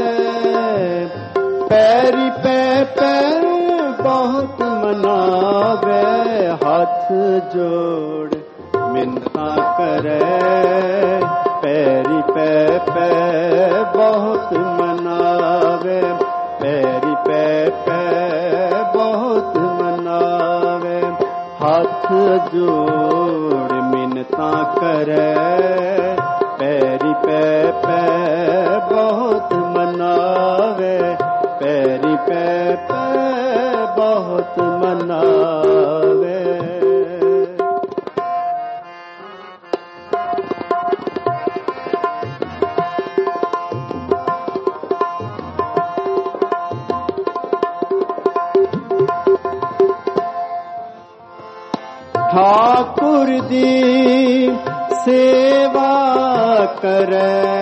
ਪੈਰੀ ਪੈ ਪੈ ਬਹੁਤ ਮਨਾਵੇ। ਹੱਥ ਜੋੜ ਮਿੰਨਤਾਂ ਕਰੇ ਪੈਰੀ ਪੈ ਪੈ ਬਹੁਤ ਮਨਾਵੇ। ਪੈਰੀ ਪੈ ਪੈ ਬਹੁਤ ਮਨਾਵੇ। ਹੱਥ ਜੋੜ ਮਿੰਨਤਾਂ ਕਰੇ ਪੈਰੀ ਪੈ ਪੈ ਬਹੁਤ ਮਨਾਵੇ। ਪੈਰੀ ਪੈ ਪੈ ਬਹੁਤ ਮਨਾਵੇ। ਠਾकुर ਦੀ ਸੇਵਾ ਕਰੈ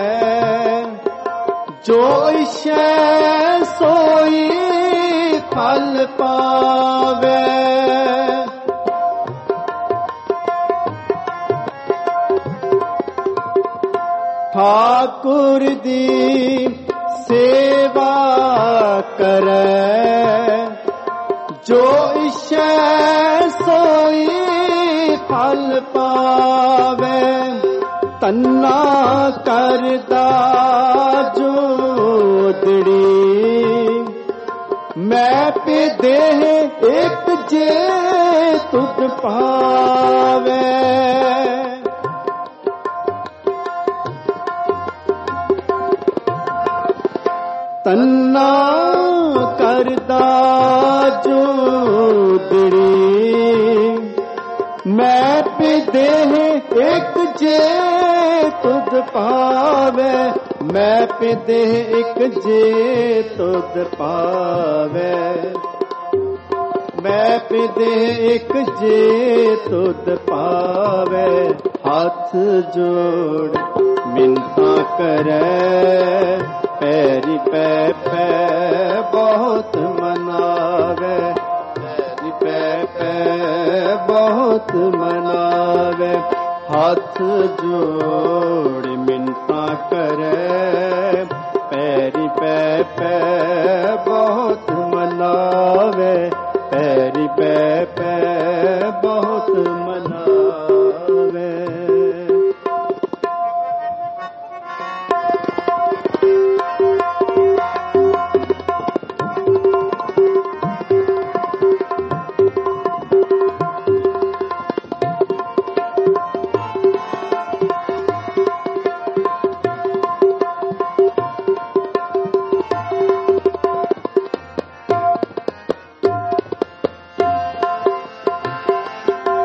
ਜੋ ਇਛੈ ਸੋਈ ਫਲ ਪਾਵੇ। ਠਾकुर ਦੀ ਸੇਵਾ ਕਰੈ ਜੋ ਇਛੈ ਸੋਈ ਫਲ ਪਾਵੇ। ਤੰਨਾ ਕਰਦਾ ਜੋਦੜੀ ਮੈਂ ਪੇ ਦੇਹ ਇੱਕ ਜੇ ਤੁਧ ਪਾਵੇ। ਤੰਨਾ ਕਰਦਾ ਜੋਦੜੀ ਮੈਂ ਪੇ ਦੇਹ ਇੱਕ ਜੇ ਤੁਧ ਪਾਵੇ। ਮੈਂ ਪੇ ਦੇਹ ਇੱਕ ਜੇ ਤੁਧ ਪਾਵੇ। ਮੈਂ ਪੇ ਦੇਹ ਇੱਕ ਜੇ ਤੁਧ ਪਾਵੇ। ਹੱਥ ਜੋੜ ਮਿੰਨਤਾਂ ਕਰੇ ਪੈਰੀ ਪੈ ਪੈ ਬਹੁਤ ਮਨਾਵੇ। ਪੈਰੀ ਪੈ ਪੈ ਬਹੁਤ ਮਨਾਵੇ। ਹੱਥ ਜੋੜ ਮਿੰਨਤਾਂ ਕਰੇ ਪੈਰੀ ਪੈ ਪੈ ਬਹੁਤ ਮਨਾਵੇ। ਪੈਰੀ ਪੈ ਪੈ ਬਹੁਤ ਮਨਾਵੇ।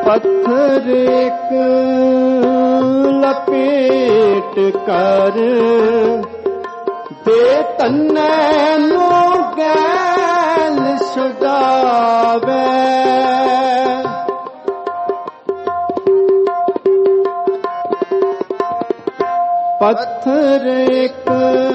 पत्थर एक लपेट कर दे तन्ने नो गैल छुड़ावे। पत्थर एक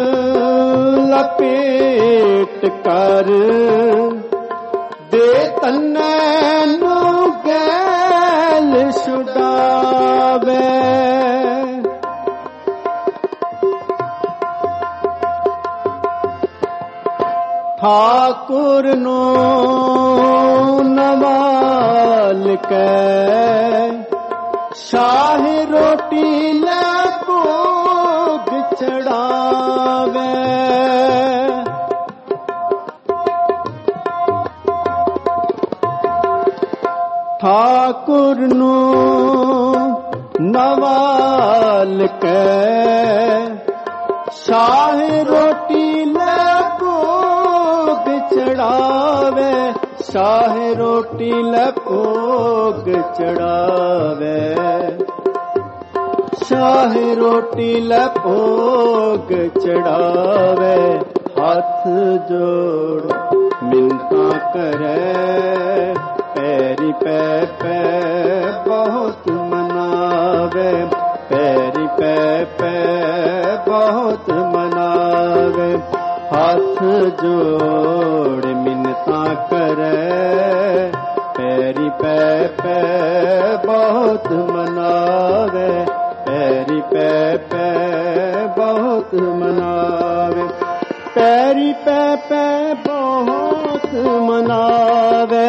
लपेट कर दे तन्ने नो गैल छुड़ावे। ठाकुर नो नवाल कै शाह रोटी ले भोग चढ़ावे। ठाकुर नो नवाल कै शाह रोटी ले भोग चढ़ावे। शाह रोटी ले भोग चढ़ावे। शाह रोटी ले भोग चढ़ावे। हाथ जोड़ मिन्नता करे पैरी पै पै बहुत मनावे। पैरी पै पै बहुत मनावे। हाथ जोड़ मिन्नता करे पैरी पै पै बहुत मनावे। पैरी पै पै बहुत मनावे। पैरी पै पै बहुत मनावे।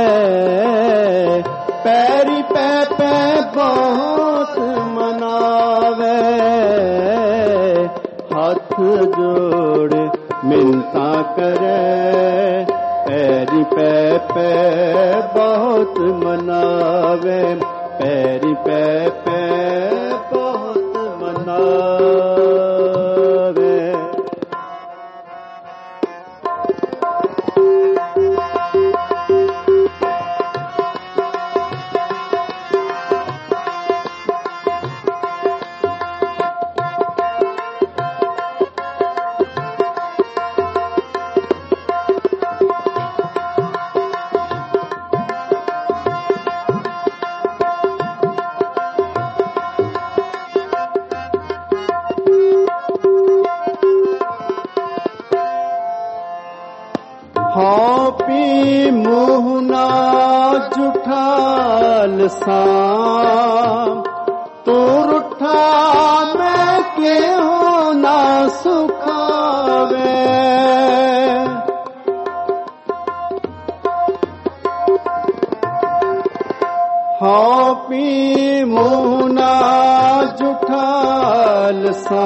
पैरी पै पै बहुत मनावे। हाथ जोड़ मिन्नता करे पैरी पै पै बहुत मनावे। पैरी पै पै बहुत मनावे। हाँ पी मुहना जुठाल सा तू रुठा मैं के हो ना सुखावे। हाँ पी मुहना जुठाल सा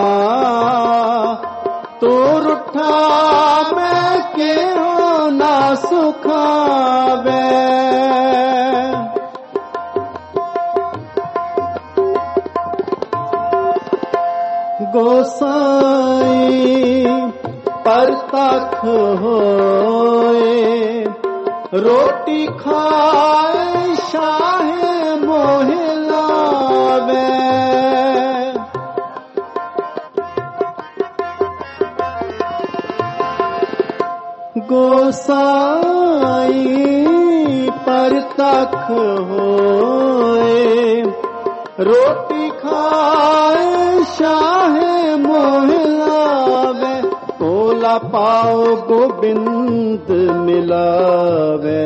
तू रुठा मैं के हो ना सुखावे। गोसाई परतख होए रोटी खाए शाह मोह लावे। गोसाई परतख होए रोटी खाए शाह मोह लावे। भोला पाओ गोबिंद मिलावे।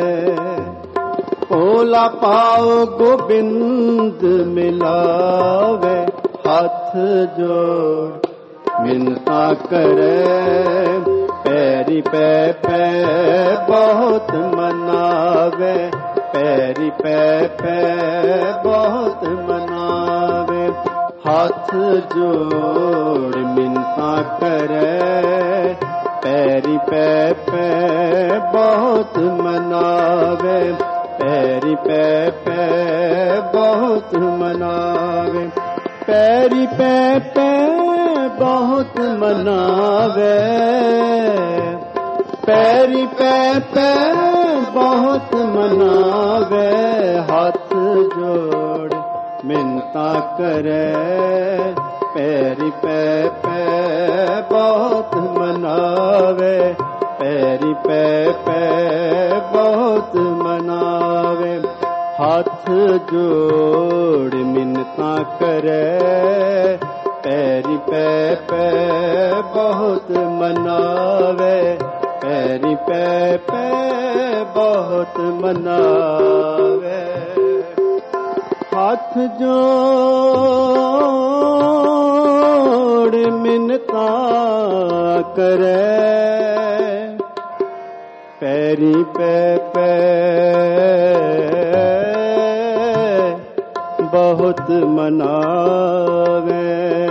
भोला पाओ गोबिंद मिलावे। हाथ जोड़ मिन्नता करे पैरी पै पै बहुत मनावे। पैरी पै पै बहुत मनावे। हाथ जोड़ मिन्नता करे पैरी पै पै बहुत मनावे। पैरी पै पै बहुत मनावे। पैरी पै पै बहुत मनावे। पैरी पै पै बहुत मनावे। हाथ ਜੋੜ ਮਿੰਤਾ ਕਰੇ ਪੈਰੀ ਪੈ ਪੈ ਬਹੁਤ ਮਨਾਵੇ ਪੈਰੀ ਪੈ ਪੈ ਬਹੁਤ ਮਨਾਵੇ ਹੱਥ ਜੋੜ ਮਿੰਤਾ ਕਰੇ ਪੈਰੀ ਪੈ ਪੈ ਬਹੁਤ ਮਨਾਵੇ ਪੈਰੀ ਪੈ ਪੈ ਬਹੁਤ ਮਨਾਵੇ ਹੱਥ ਜੋੜ ਮਿੰਨਤਾਂ ਕਰੇ ਪੈਰੀ ਪੈ ਪੈ ਬਹੁਤ ਮਨਾਵੇ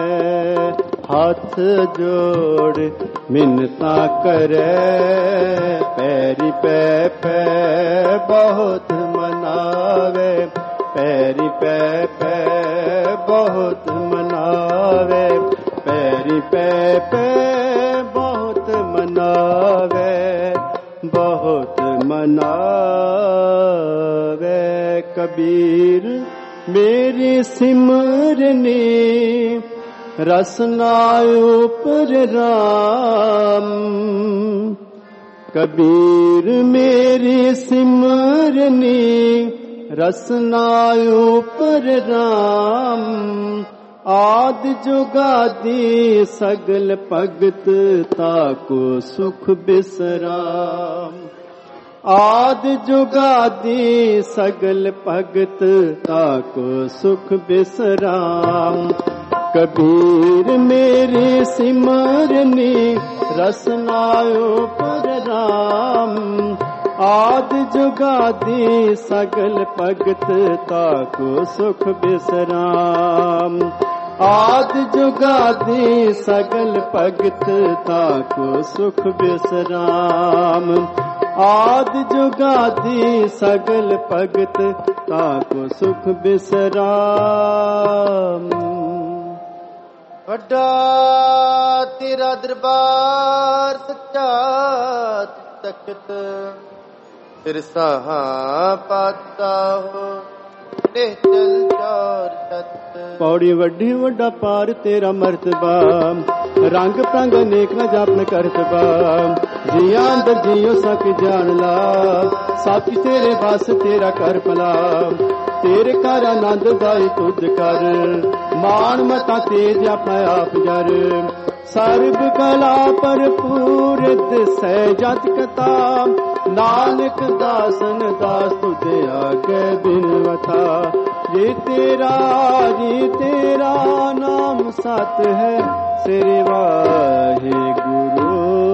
ਹੱਥ ਜੋੜ ਮਿੰਨਤਾਂ ਕਰੇ ਪੈਰੀ ਪੈ ਪੈ ਬਹੁਤ ਮਨਾਵੇ ਪੈਰੀ ਪੈ ਪੈ ਬਹੁਤ ਮਨਾਵੇ ਪੈਰੀ ਪੈ ਪੈ ਬਹੁਤ ਮਨਾਵੇ ਬਹੁਤ ਮਨਾਵੇ ਕਬੀਰ ਮੇਰੀ ਸਿਮਰਨੀ ਰਸਨਾ ਉਪਰ ਰਾਮ ਕਬੀਰ ਮੇਰੀ ਸਿਮਰਨੀ ਰਸਨਾ ਉਪਰ ਰਾਮ ਆਦ ਜੁਗਾਦੀ ਸਗਲ ਭਗਤ ਤਾਕੋ ਸੁਖ ਬਿਸਰਾਮ ਆਦ ਜੁਗਾਦੀ ਸਗਲ ਭਗਤ ਤਾਕੋ ਸੁਖ ਬਿਸਰਾਮ ਕਬੀਰ ਮੇਰੀ ਸਿਮਰਨੀ ਰਸਨਾ ਉਪਰ ਰਾਮ ਆਦ ਜੁਗਾਦੀ ਸਗਲ ਭਗਤ ਤਾਕੋ ਸੁਖ ਬਿਸਰਾਮ ਆਦ ਜੁਗਾਦੀ ਸਗਲ ਭਗਤ ਤਾਕੋ ਸੁਖ ਬਿਸਰਾਮ ਆਦ ਜੁਗਾਦੀ ਸਗਲ ਭਗਤ ਤਾਕੋ ਸੁਖ ਬਿਸਰਾਮ ਵੱਡਾ ਤੇਰਾ ਦਰਬਾਰ ਸੱਚਾ ਤਖਤ ਤਿਰਸਾਹਾ ਪਾਤਸ਼ਾਹ ਨਿਹਚਲ ਚੌਰ ਛਤ ਪੌੜੀ ਵੱਡੀ ਵੱਡਾ ਪਾਰ ਤੇਰਾ ਮਰਤਬਾ ਰੰਗ ਪ੍ਰੰਗ ਅਨੇਕ ਨਾ ਜਾਪਨ ਕਰਤਬਾ ਜੀਆਂ ਅੰਦਰ ਜੀਓ ਸਕ ਜਾਣ ਲਾ ਸਾਥੀ ਤੇਰੇ ਬਸ ਤੇਰਾ ਕਰ ਭਲਾ ਤੇਰੇ ਘਰ ਆਨੰਦ ਦਾਈ ਤੁਧ ਕਰ ਮਾਣ ਮਤਾ ਤੇਜ ਆਪਣਾ ਆਪ ਜਰ ਸਰਬ ਕਲਾ ਭਰਪੂਰ ਦਿਸੈ ਜਤ ਕਥਾ ਨਾਨਕ ਦਾਸਨ ਦਾਸ ਤੁਝੇ ਆਗੇ ਬਿਨਵਥਾ ਜੇ ਤੇਰਾ ਜੀ ਤੇਰਾ ਨਾਮ ਸਤ ਹੈ ਸ੍ਰੀ ਵਾਹਿਗੁਰੂ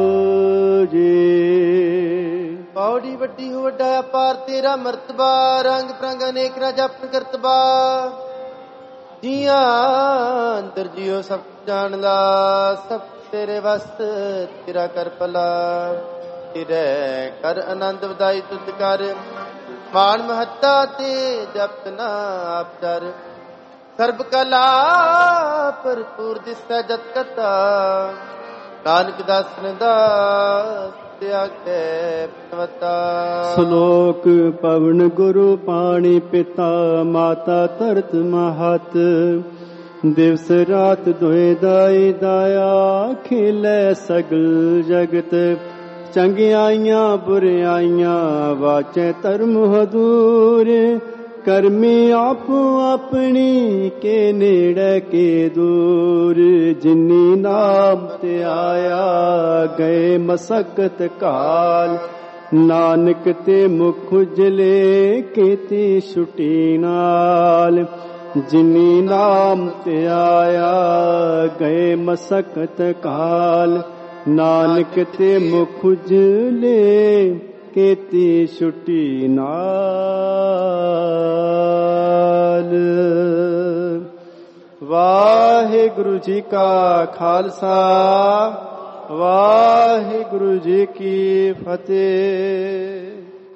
ਜੀ ਪੌੜੀ ਵੱਡੀ ਹੋ ਵੱਡਾ ਅਪਾਰ ਤੇਰਾ ਮਰਤਬਾ ਰੰਗ ਪ੍ਰੰਗ ਅਨੇਕ ਨਾ ਜਪਨ ਕਰਤਬਾ ਜੀਆਂ ਅੰਦਰ ਜੀਓ ਸਭ ਜਾਣ ਲਾ ਸਭ ਤੇਰੇ ਵਸਤ ਤੇਰਾ ਕਰ ਭਲਾ ਤੇਰੇ ਕਰ ਆਨੰਦ ਵਧਾਈ ਤੁਧ ਕਰ ਮਾਨ ਮਹੱਤਾ ਤੇ ਜਪਨਾ ਆਪ ਦਰ ਸਰਬ ਕਲਾ ਭਰਪੂਰ ਦਿਸੈ ਜਤ ਕਥਾ ਨਾਨਕ ਦਾਸਨ ਦਾਸ ਤਿਆਗੈ ਪਵਤਾ ਸ਼ਲੋਕ ਪਵਨ ਗੁਰੂ ਪਾਣੀ ਪਿਤਾ ਮਾਤਾ ਧਰਤ ਮਹਤ ਦਿਵਸ ਰਾਤ ਦੋਇ ਦਾਈ ਦਾਇਆ ਖੇਲੇ ਸਗਲ ਜਗਤ ਚੰਗਿਆਈਆਂ ਬੁਰਿਆਈਆਂ ਵਾਚੈ ਧਰਮ ਹਦੂਰ ਕਰਮੀ ਆਪੋ ਆਪਣੀ ਕੇ ਨੇੜੇ ਕੇ ਦੂਰ ਜਿਨੀ ਨਾਮ ਤੇ ਆਇਆ ਗਏ ਮਸਕਤ ਕਾਲ ਨਾਨਕ ਤੇ ਮੁਖ ਉਜਲੇ ਕੀਤੀ ਛੁਟੀ ਨਾਲ ਜਿਨੀ ਨਾਮ ਤੇ ਆਇਆ ਗਏ ਮਸਕਤ ਕਾਲ ਨਾਨਕ ਤੇ ਮੁਖ ਉਜਲੇ ਕੀਤੀ ਛੁਟੀ ਨਾਲ ਵਾਹਿਗੁਰੂ ਜੀ ਕਾ ਖਾਲਸਾ ਵਾਹਿਗੁਰੂ ਜੀ ਕੀ ਫਤਿਹ।